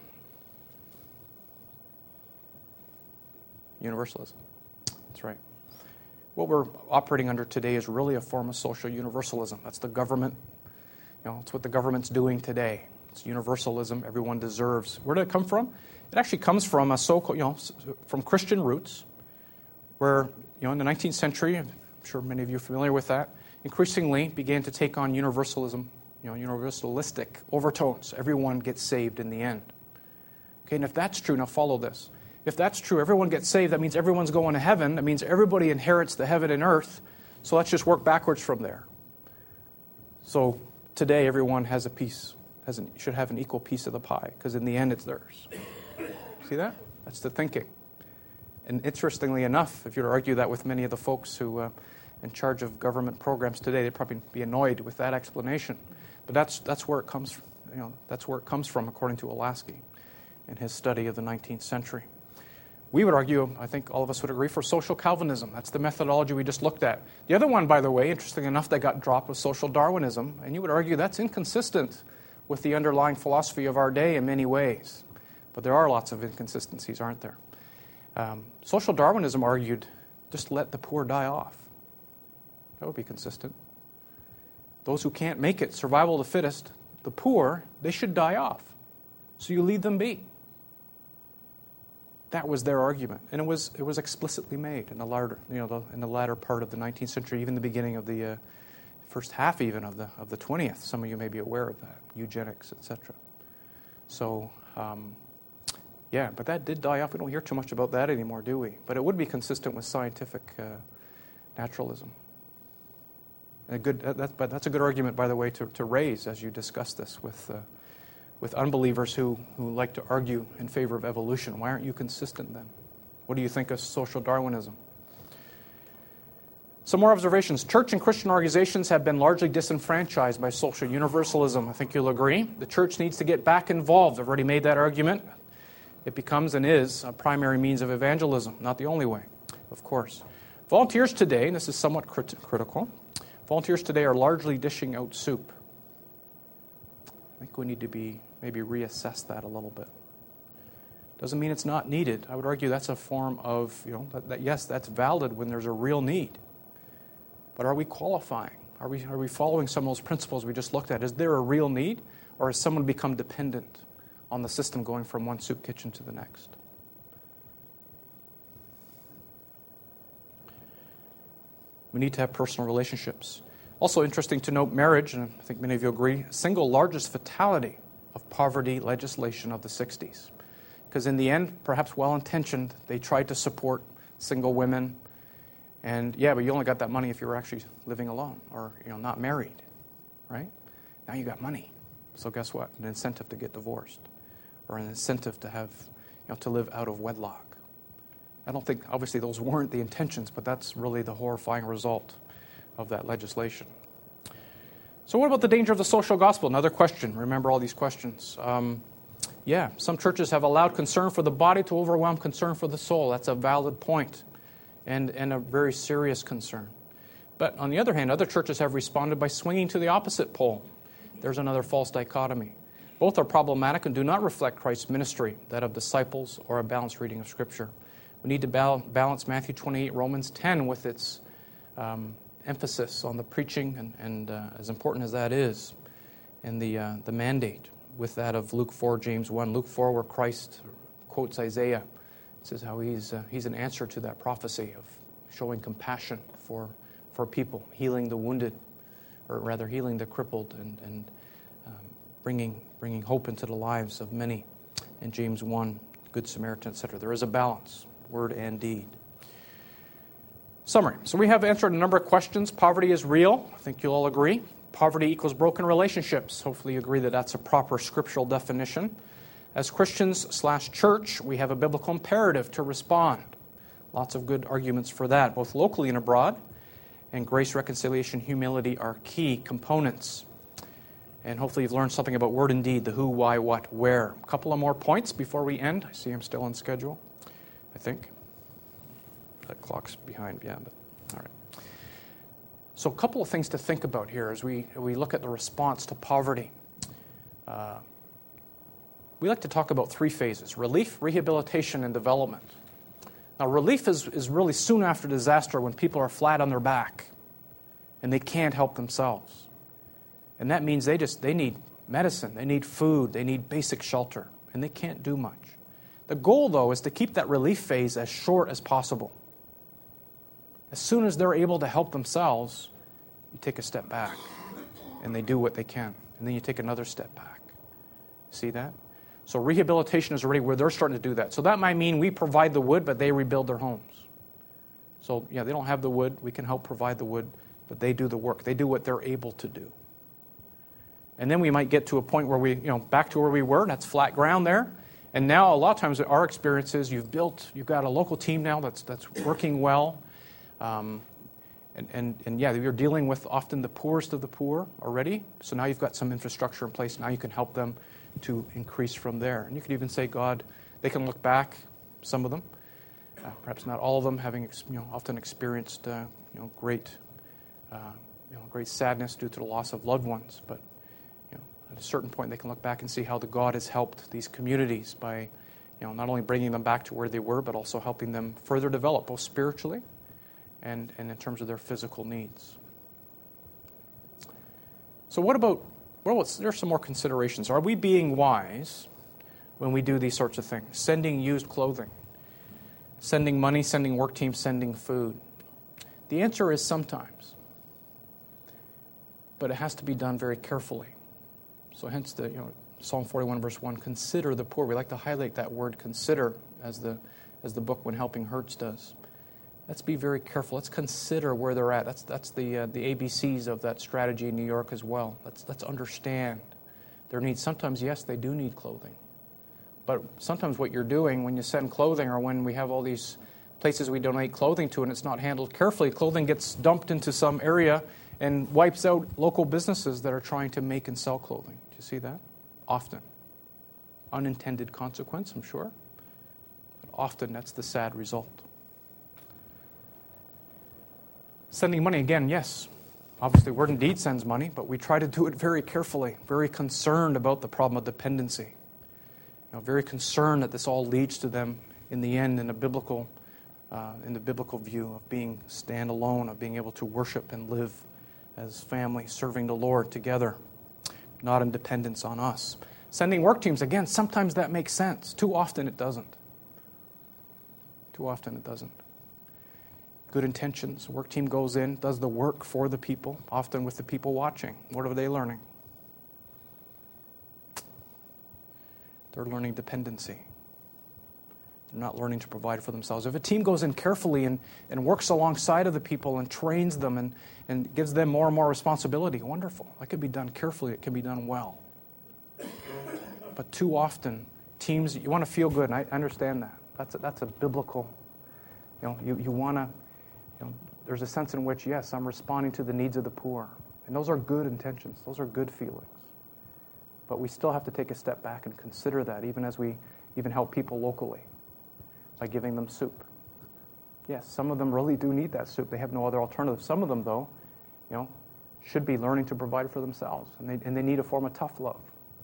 Universalism. That's right. What we're operating under today is really a form of social universalism. That's the government, you know, it's what the government's doing today. It's universalism, everyone deserves. Where did it come from? It actually comes from a so you know from Christian roots, where you know in the nineteenth century, I'm sure many of you are familiar with that, increasingly began to take on universalism, you know, universalistic overtones. Everyone gets saved in the end. Okay, and if that's true, now follow this. If that's true, everyone gets saved, that means everyone's going to heaven. That means everybody inherits the heaven and earth. So let's just work backwards from there. So today, everyone has a piece, has an, should have an equal piece of the pie, because in the end, it's theirs. See that? That's the thinking. And interestingly enough, if you were to argue that with many of the folks who are uh, in charge of government programs today, they'd probably be annoyed with that explanation. But that's that's where it comes from, you know, that's where it comes from, according to Olasky in his study of the nineteenth century. We would argue, I think all of us would agree, for social Calvinism. That's the methodology we just looked at. The other one, by the way, interesting enough, that got dropped was social Darwinism, and you would argue that's inconsistent with the underlying philosophy of our day in many ways. But there are lots of inconsistencies, aren't there? Um, social Darwinism argued, just let the poor die off. That would be consistent. Those who can't make it, survival of the fittest, the poor, they should die off. So you leave them be. That was their argument, and it was it was explicitly made in the latter you know the, in the latter part of the nineteenth century, even the beginning of the uh, first half even of the of the twentieth. Some of you may be aware of that, eugenics, et cetera. So. Um, Yeah, but that did die off. We don't hear too much about that anymore, do we? But it would be consistent with scientific uh, Naturalism. And a good, that, but that's a good argument, by the way, to, to raise as you discuss this with, uh, with unbelievers who, who like to argue in favor of evolution. Why aren't you consistent then? What do you think of social Darwinism? Some more observations. Church and Christian organizations have been largely disenfranchised by social universalism. I think you'll agree. The church needs to get back involved. I've already made that argument. It becomes and is a primary means of evangelism, not the only way, of course. Volunteers today, and this is somewhat crit- critical, volunteers today are largely dishing out soup. I think we need to be maybe reassess that a little bit. Doesn't mean it's not needed. I would argue that's a form of, you know, that, that yes, that's valid when there's a real need. But are we qualifying? Are we, are we following some of those principles we just looked at? Is there a real need, or has someone become dependent on the system going from one soup kitchen to the next? We need to have personal relationships. Also interesting to note, marriage, and I think many of you agree, single largest fatality of poverty legislation of the sixties. Because in the end, perhaps well-intentioned, they tried to support single women. And yeah, but you only got that money if you were actually living alone or, you know, not married, right? Now you got money. So guess what? An incentive to get divorced or an incentive to have, you know, to live out of wedlock. I don't think, obviously, those weren't the intentions, but that's really the horrifying result of that legislation. So what about the danger of the social gospel? Another question. Remember all these questions. Um, yeah, some churches have allowed concern for the body to overwhelm concern for the soul. That's a valid point. And, and a very serious concern. But on the other hand, other churches have responded by swinging to the opposite pole. There's another false dichotomy. Both are problematic and do not reflect Christ's ministry, that of disciples or a balanced reading of Scripture. We need to balance Matthew twenty-eight, Romans ten with its um, emphasis on the preaching, and, and uh, as important as that is, and the, uh, the mandate with that of Luke four, James one. Luke four, where Christ quotes Isaiah. This is how he's uh, he's an answer to that prophecy of showing compassion for for people, healing the wounded, or rather healing the crippled, and and um, bringing bringing hope into the lives of many. In James one, Good Samaritan, et cetera. There is a balance, word and deed. Summary. So we have answered a number of questions. Poverty is real. I think you'll all agree. Poverty equals broken relationships. Hopefully you agree that that's a proper scriptural definition. As Christians slash church, we have a biblical imperative to respond. Lots of good arguments for that, both locally and abroad. And grace, reconciliation, humility are key components. And hopefully you've learned something about word and deed, the who, why, what, where. A couple of more points before we end. I see I'm still on schedule, I think. That clock's behind, yeah, but all right. So a couple of things to think about here as we, we look at the response to poverty. Uh, We like to talk about three phases: relief, rehabilitation, and development. Now, relief is, is really soon after disaster when people are flat on their back and they can't help themselves. And that means they just they need medicine, they need food, they need basic shelter, and they can't do much. The goal, though, is to keep that relief phase as short as possible. As soon as they're able to help themselves, you take a step back and they do what they can. And then you take another step back. See that? So rehabilitation is already where they're starting to do that. So that might mean we provide the wood, but they rebuild their homes. So, yeah, they don't have the wood. We can help provide the wood, but they do the work. They do what they're able to do. And then we might get to a point where we, you know, back to where we were. That's flat ground there. And now a lot of times our experience is you've built, you've got a local team now that's that's working well. Um, and, and, and, yeah, you're dealing with often the poorest of the poor already. So now you've got some infrastructure in place. Now you can help them to increase from there. And you could even say, God, they can look back, some of them, uh, perhaps not all of them, having you know often experienced uh, you know great uh, you know great sadness due to the loss of loved ones. But you know at a certain point, they can look back and see how the God has helped these communities by you know not only bringing them back to where they were, but also helping them further develop, both spiritually and and in terms of their physical needs. So what about Well, there's some more considerations. Are we being wise when we do these sorts of things? Sending used clothing, sending money, sending work teams, sending food. The answer is sometimes. But it has to be done very carefully. So hence the, you know, Psalm forty-one, verse one, consider the poor. We like to highlight that word consider as the as the book When Helping Hurts does. let's be very careful. Let's consider where they're at. That's that's the uh, the A B Cs of that strategy in New York as well. Let's let's understand their needs. Sometimes, yes, they do need clothing. But sometimes what you're doing when you send clothing, or when we have all these places we donate clothing to and it's not handled carefully, clothing gets dumped into some area and wipes out local businesses that are trying to make and sell clothing. Do you see that? Often. Unintended consequence, I'm sure. But often that's the sad result. Sending money, again, yes. Obviously, Word and Deed sends money, but we try to do it very carefully, very concerned about the problem of dependency. You know, very concerned that this all leads to them in the end in a biblical, uh, in the biblical view of being standalone, of being able to worship and live as family, serving the Lord together, not in dependence on us. Sending work teams, again, sometimes that makes sense. Too often it doesn't. Too often it doesn't. Good intentions. Work team goes in, does the work for the people, often with the people watching. What are they learning? They're learning dependency. They're not learning to provide for themselves. If a team goes in carefully and, and works alongside of the people and trains them and, and gives them more and more responsibility, wonderful. That could be done carefully. It can be done well. But too often, teams, you want to feel good, and I understand that. That's a, that's a biblical, you know, you, you want to, you know, there's a sense in which, yes, I'm responding to the needs of the poor. And those are good intentions. Those are good feelings. But we still have to take a step back and consider that, even as we even help people locally by giving them soup. Yes, some of them really do need that soup. They have no other alternative. Some of them, though, you know, should be learning to provide for themselves, and they, and they need a form of tough love.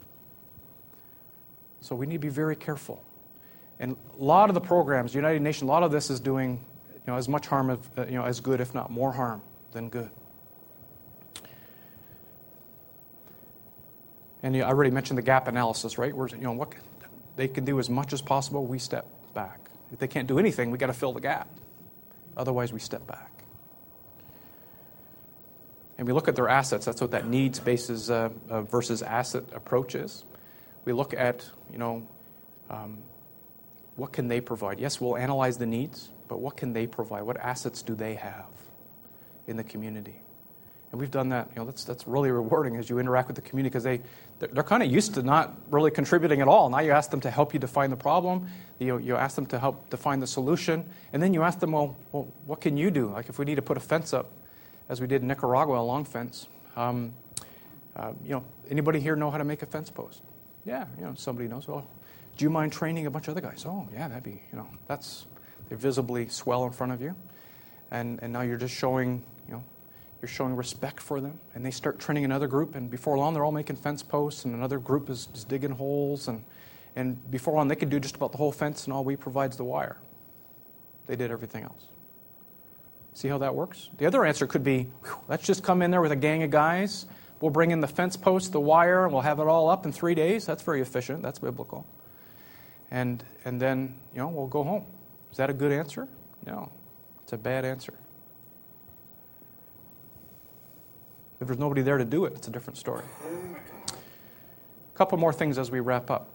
So we need to be very careful. And a lot of the programs, United Nations, a lot of this is doing, you know, as much harm as, uh, you know, as good, if not more harm than good. And you know, I already mentioned the gap analysis, right? Where, you know, what they can do as much as possible, we step back. If they can't do anything, we got to fill the gap. Otherwise, we step back. And we look at their assets. That's what that needs basis uh, uh, versus asset approach is. We look at, you know, um, what can they provide? Yes, we'll analyze the needs, but what can they provide? What assets do they have in the community? And we've done that. You know, that's that's really rewarding as you interact with the community, because they they're, they're kind of used to not really contributing at all. Now you ask them to help you define the problem. You you ask them to help define the solution, and then you ask them, well, well, what can you do? Like if we need to put a fence up, as we did in Nicaragua, a long fence. Um, uh, you know, anybody here know how to make a fence post? Yeah, you know, somebody knows. Well, do you mind training a bunch of other guys? Oh, yeah, that'd be, you know, that's, they visibly swell in front of you. And and now you're just showing, you know, you're showing respect for them. And they start training another group, and before long they're all making fence posts, and another group is, is digging holes. And, and before long they could do just about the whole fence, and all we provide's the wire. They did everything else. See how that works? The other answer could be, whew, let's just come in there with a gang of guys. We'll bring in the fence post, the wire, and we'll have it all up in three days. That's very efficient. That's biblical. And and then, you know, we'll go home. Is that a good answer? No. It's a bad answer. If there's nobody there to do it, it's a different story. A couple more things as we wrap up.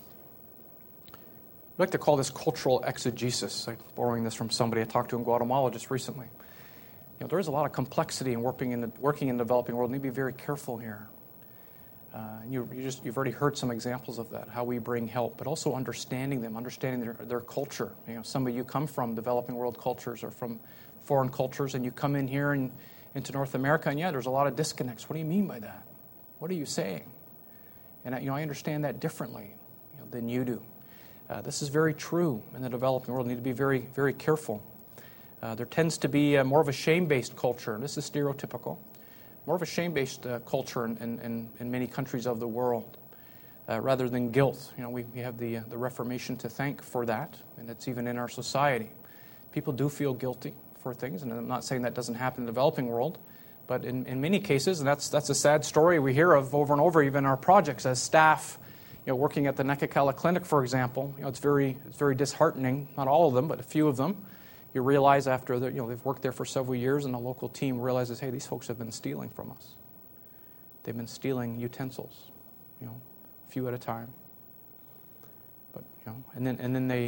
I'd like to call this cultural exegesis. I'm borrowing this from somebody I talked to in Guatemala just recently. You know, there is a lot of complexity in working in the working in the developing world. We need to be very careful here. Uh, and you, you just, you've already heard some examples of that, how we bring help, but also understanding them, understanding their, their culture. You know, some of you come from developing world cultures or from foreign cultures, and you come in here and into North America, and yeah, there's a lot of disconnects. What do you mean by that? What are you saying? And I, you know, I understand that differently, you know, than you do. Uh, this is very true in the developing world. We need to be very, very careful. Uh, there tends to be uh, more of a shame-based culture, and this is stereotypical, more of a shame-based uh, culture in, in, in many countries of the world, uh, rather than guilt. You know, we, we have the, uh, the Reformation to thank for that, and it's even in our society. People do feel guilty for things, and I'm not saying that doesn't happen in the developing world, but in, in many cases, and that's that's a sad story we hear of over and over, even in our projects as staff, you know, working at the Nekakala Clinic, for example. You know, it's very it's very disheartening. Not all of them, but a few of them. You realize after the, you know they've worked there for several years, and the local team realizes, hey, these folks have been stealing from us. They've been stealing utensils, you know, a few at a time. But you know, and then and then they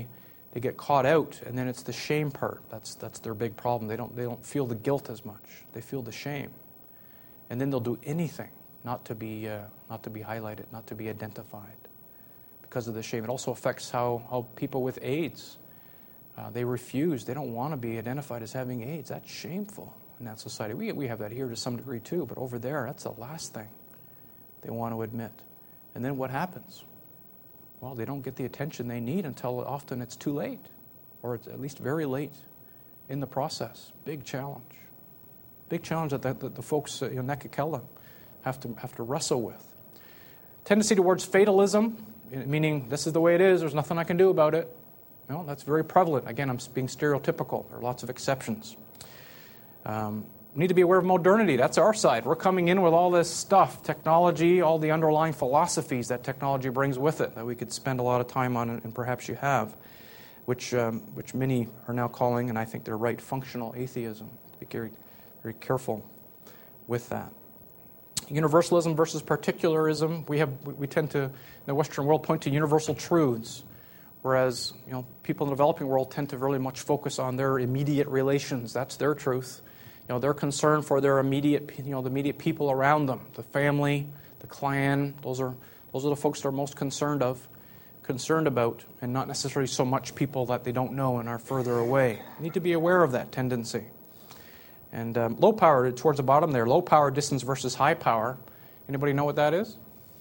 They get caught out, and then it's the shame part. That's that's their big problem. They don't they don't feel the guilt as much. They feel the shame, and then they'll do anything not to be uh, not to be highlighted, not to be identified, because of the shame. It also affects how how people with AIDS, uh, they refuse. They don't want to be identified as having AIDS. That's shameful in that society. We we have that here to some degree too, but over there, that's the last thing they want to admit. And then what happens? Well, they don't get the attention they need until often it's too late, or it's at least very late in the process. Big challenge. Big challenge that the, that the folks in Nekakela have to have to wrestle with. Tendency towards fatalism, meaning this is the way it is, there's nothing I can do about it. You know, that's very prevalent. Again, I'm being stereotypical. There are lots of exceptions. Um, We need to be aware of modernity. That's our side. We're coming in with all this stuff, technology, all the underlying philosophies that technology brings with it that we could spend a lot of time on, and perhaps you have, which um, which many are now calling, and I think they're right, functional atheism. To be very, very careful with that. Universalism versus particularism. We have we tend to, in the Western world, point to universal truths, whereas you know people in the developing world tend to very much focus on their immediate relations. That's their truth. You know, they're concerned for their immediate, you know, the immediate people around them, the family, the clan. Those are those are the folks they're most concerned of, concerned about, and not necessarily so much people that they don't know and are further away. You need to be aware of that tendency. And um, low power, towards the bottom there, low power distance versus high power. Anybody know what that is?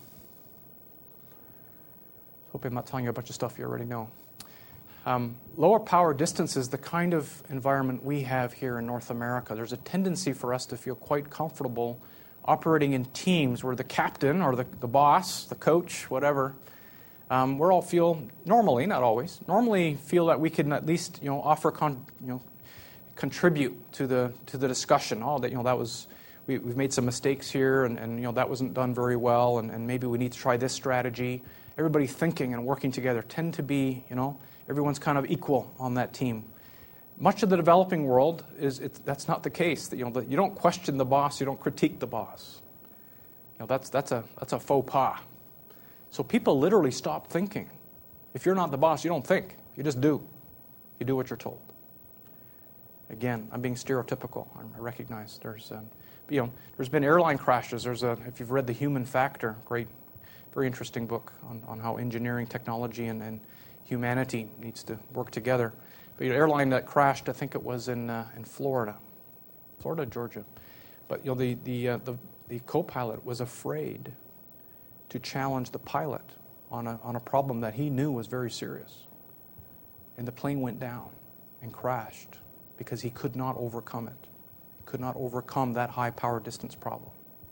Hope I'm not telling you a bunch of stuff you already know. Um, lower power distance is the kind of environment we have here in North America. There's a tendency for us to feel quite comfortable operating in teams where the captain or the, the boss, the coach, whatever, um, we all feel normally, not always, normally feel that we can at least you know offer con, you know contribute to the to the discussion. Oh, that you know that was we, we've made some mistakes here, and, and you know that wasn't done very well, and, and maybe we need to try this strategy. Everybody thinking and working together tend to be you know. Everyone's kind of equal on that team. Much of the developing world is it's, that's not the case. You know, the, you don't question the boss. You don't critique the boss. You know, that's that's a that's a faux pas. So people literally stop thinking. If you're not the boss, you don't think. You just do. You do what you're told. Again, I'm being stereotypical. I recognize there's um, you know there's been airline crashes. There's a if you've read The Human Factor, great, very interesting book on, on how engineering, technology, and, and humanity needs to work together. But the airline that crashed, I think it was in uh, in Florida, Florida, Georgia. But you know the the, uh, the the co-pilot was afraid to challenge the pilot on a on a problem that he knew was very serious, and the plane went down and crashed because he could not overcome it. He could not overcome that high power distance problem,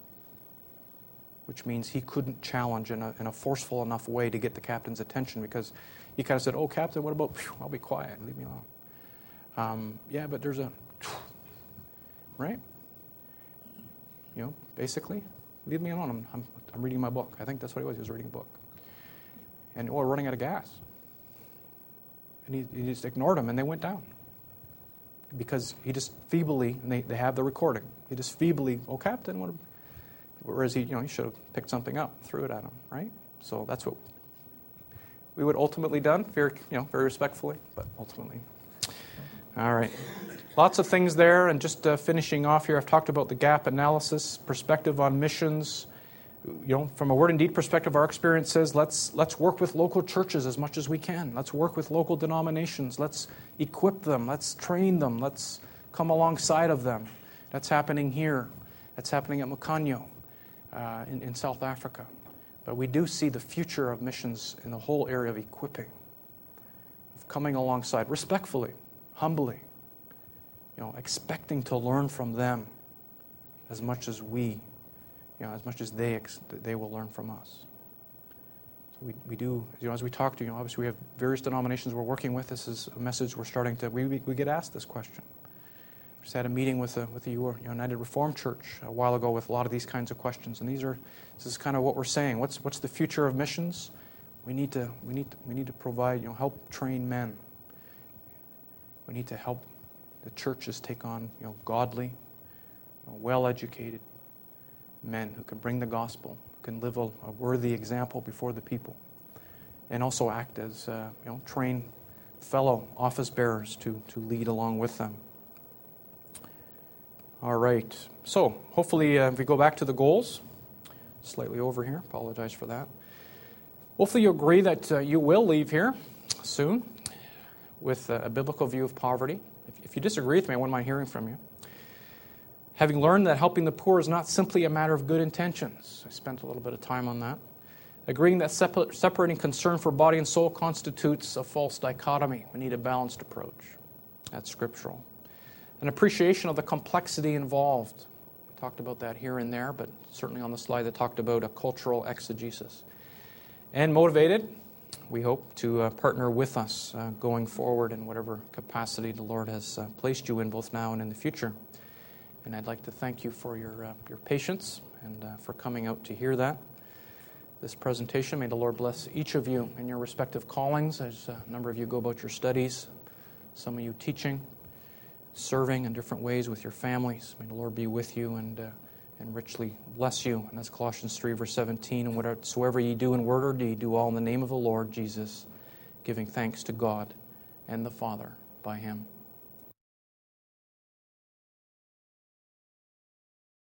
which means he couldn't challenge in a in a forceful enough way to get the captain's attention because. He kind of said, "Oh, Captain, what about? Phew, I'll be quiet. Leave me alone." Um, yeah, but there's a right. You know, basically, leave me alone. I'm, I'm I'm reading my book. I think that's what he was. He was reading a book, and oh, we're running out of gas. And he, he just ignored him, and they went down because he just feebly. And they, they have the recording. He just feebly, "Oh, Captain, what?" Whereas he, you know, he should have picked something up, threw it at him, right? So that's what. We would ultimately done, very, you know, very respectfully, but ultimately. All right. Lots of things there, and just uh, finishing off here, I've talked about the gap analysis, perspective on missions. You know, from a Word and Deed perspective, our experience says let's let's work with local churches as much as we can. Let's work with local denominations. Let's equip them. Let's train them. Let's come alongside of them. That's happening here. That's happening at Mukanyo uh, in, in South Africa. But we do see the future of missions in the whole area of equipping, of coming alongside respectfully, humbly, you know, expecting to learn from them as much as we, you know, as much as they ex- they will learn from us. So we we do, you know, as we talk to you, know, obviously we have various denominations we're working with. This is a message we're starting to. We we, we get asked this question. Just had a meeting with the with the United Reformed Church a while ago with a lot of these kinds of questions, and these are this is kind of what we're saying. What's what's the future of missions? We need to we need to, we need to provide you know help train men. We need to help the churches take on you know godly, you know, well-educated men who can bring the gospel, who can live a, a worthy example before the people, and also act as uh, you know train fellow office bearers to, to lead along with them. All right. So hopefully uh, if we go back to the goals, slightly over here, apologize for that. Hopefully you agree that uh, you will leave here soon with a, a biblical view of poverty. If, if you disagree with me, I wouldn't mind hearing from you. Having learned that helping the poor is not simply a matter of good intentions. I spent a little bit of time on that. Agreeing that separ- separating concern for body and soul constitutes a false dichotomy. We need a balanced approach. That's scriptural. An appreciation of the complexity involved. We talked about that here and there, but certainly on the slide that talked about a cultural exegesis. And motivated, we hope, to uh, partner with us uh, going forward in whatever capacity the Lord has uh, placed you in, both now and in the future. And I'd like to thank you for your uh, your patience and uh, for coming out to hear that. This presentation, may the Lord bless each of you in your respective callings as a number of you go about your studies, some of you teaching, serving in different ways with your families. May the Lord be with you and uh, and richly bless you. And that's Colossians three, verse seventeen, and whatsoever ye do in word or deed, do all in the name of the Lord Jesus, giving thanks to God and the Father by Him.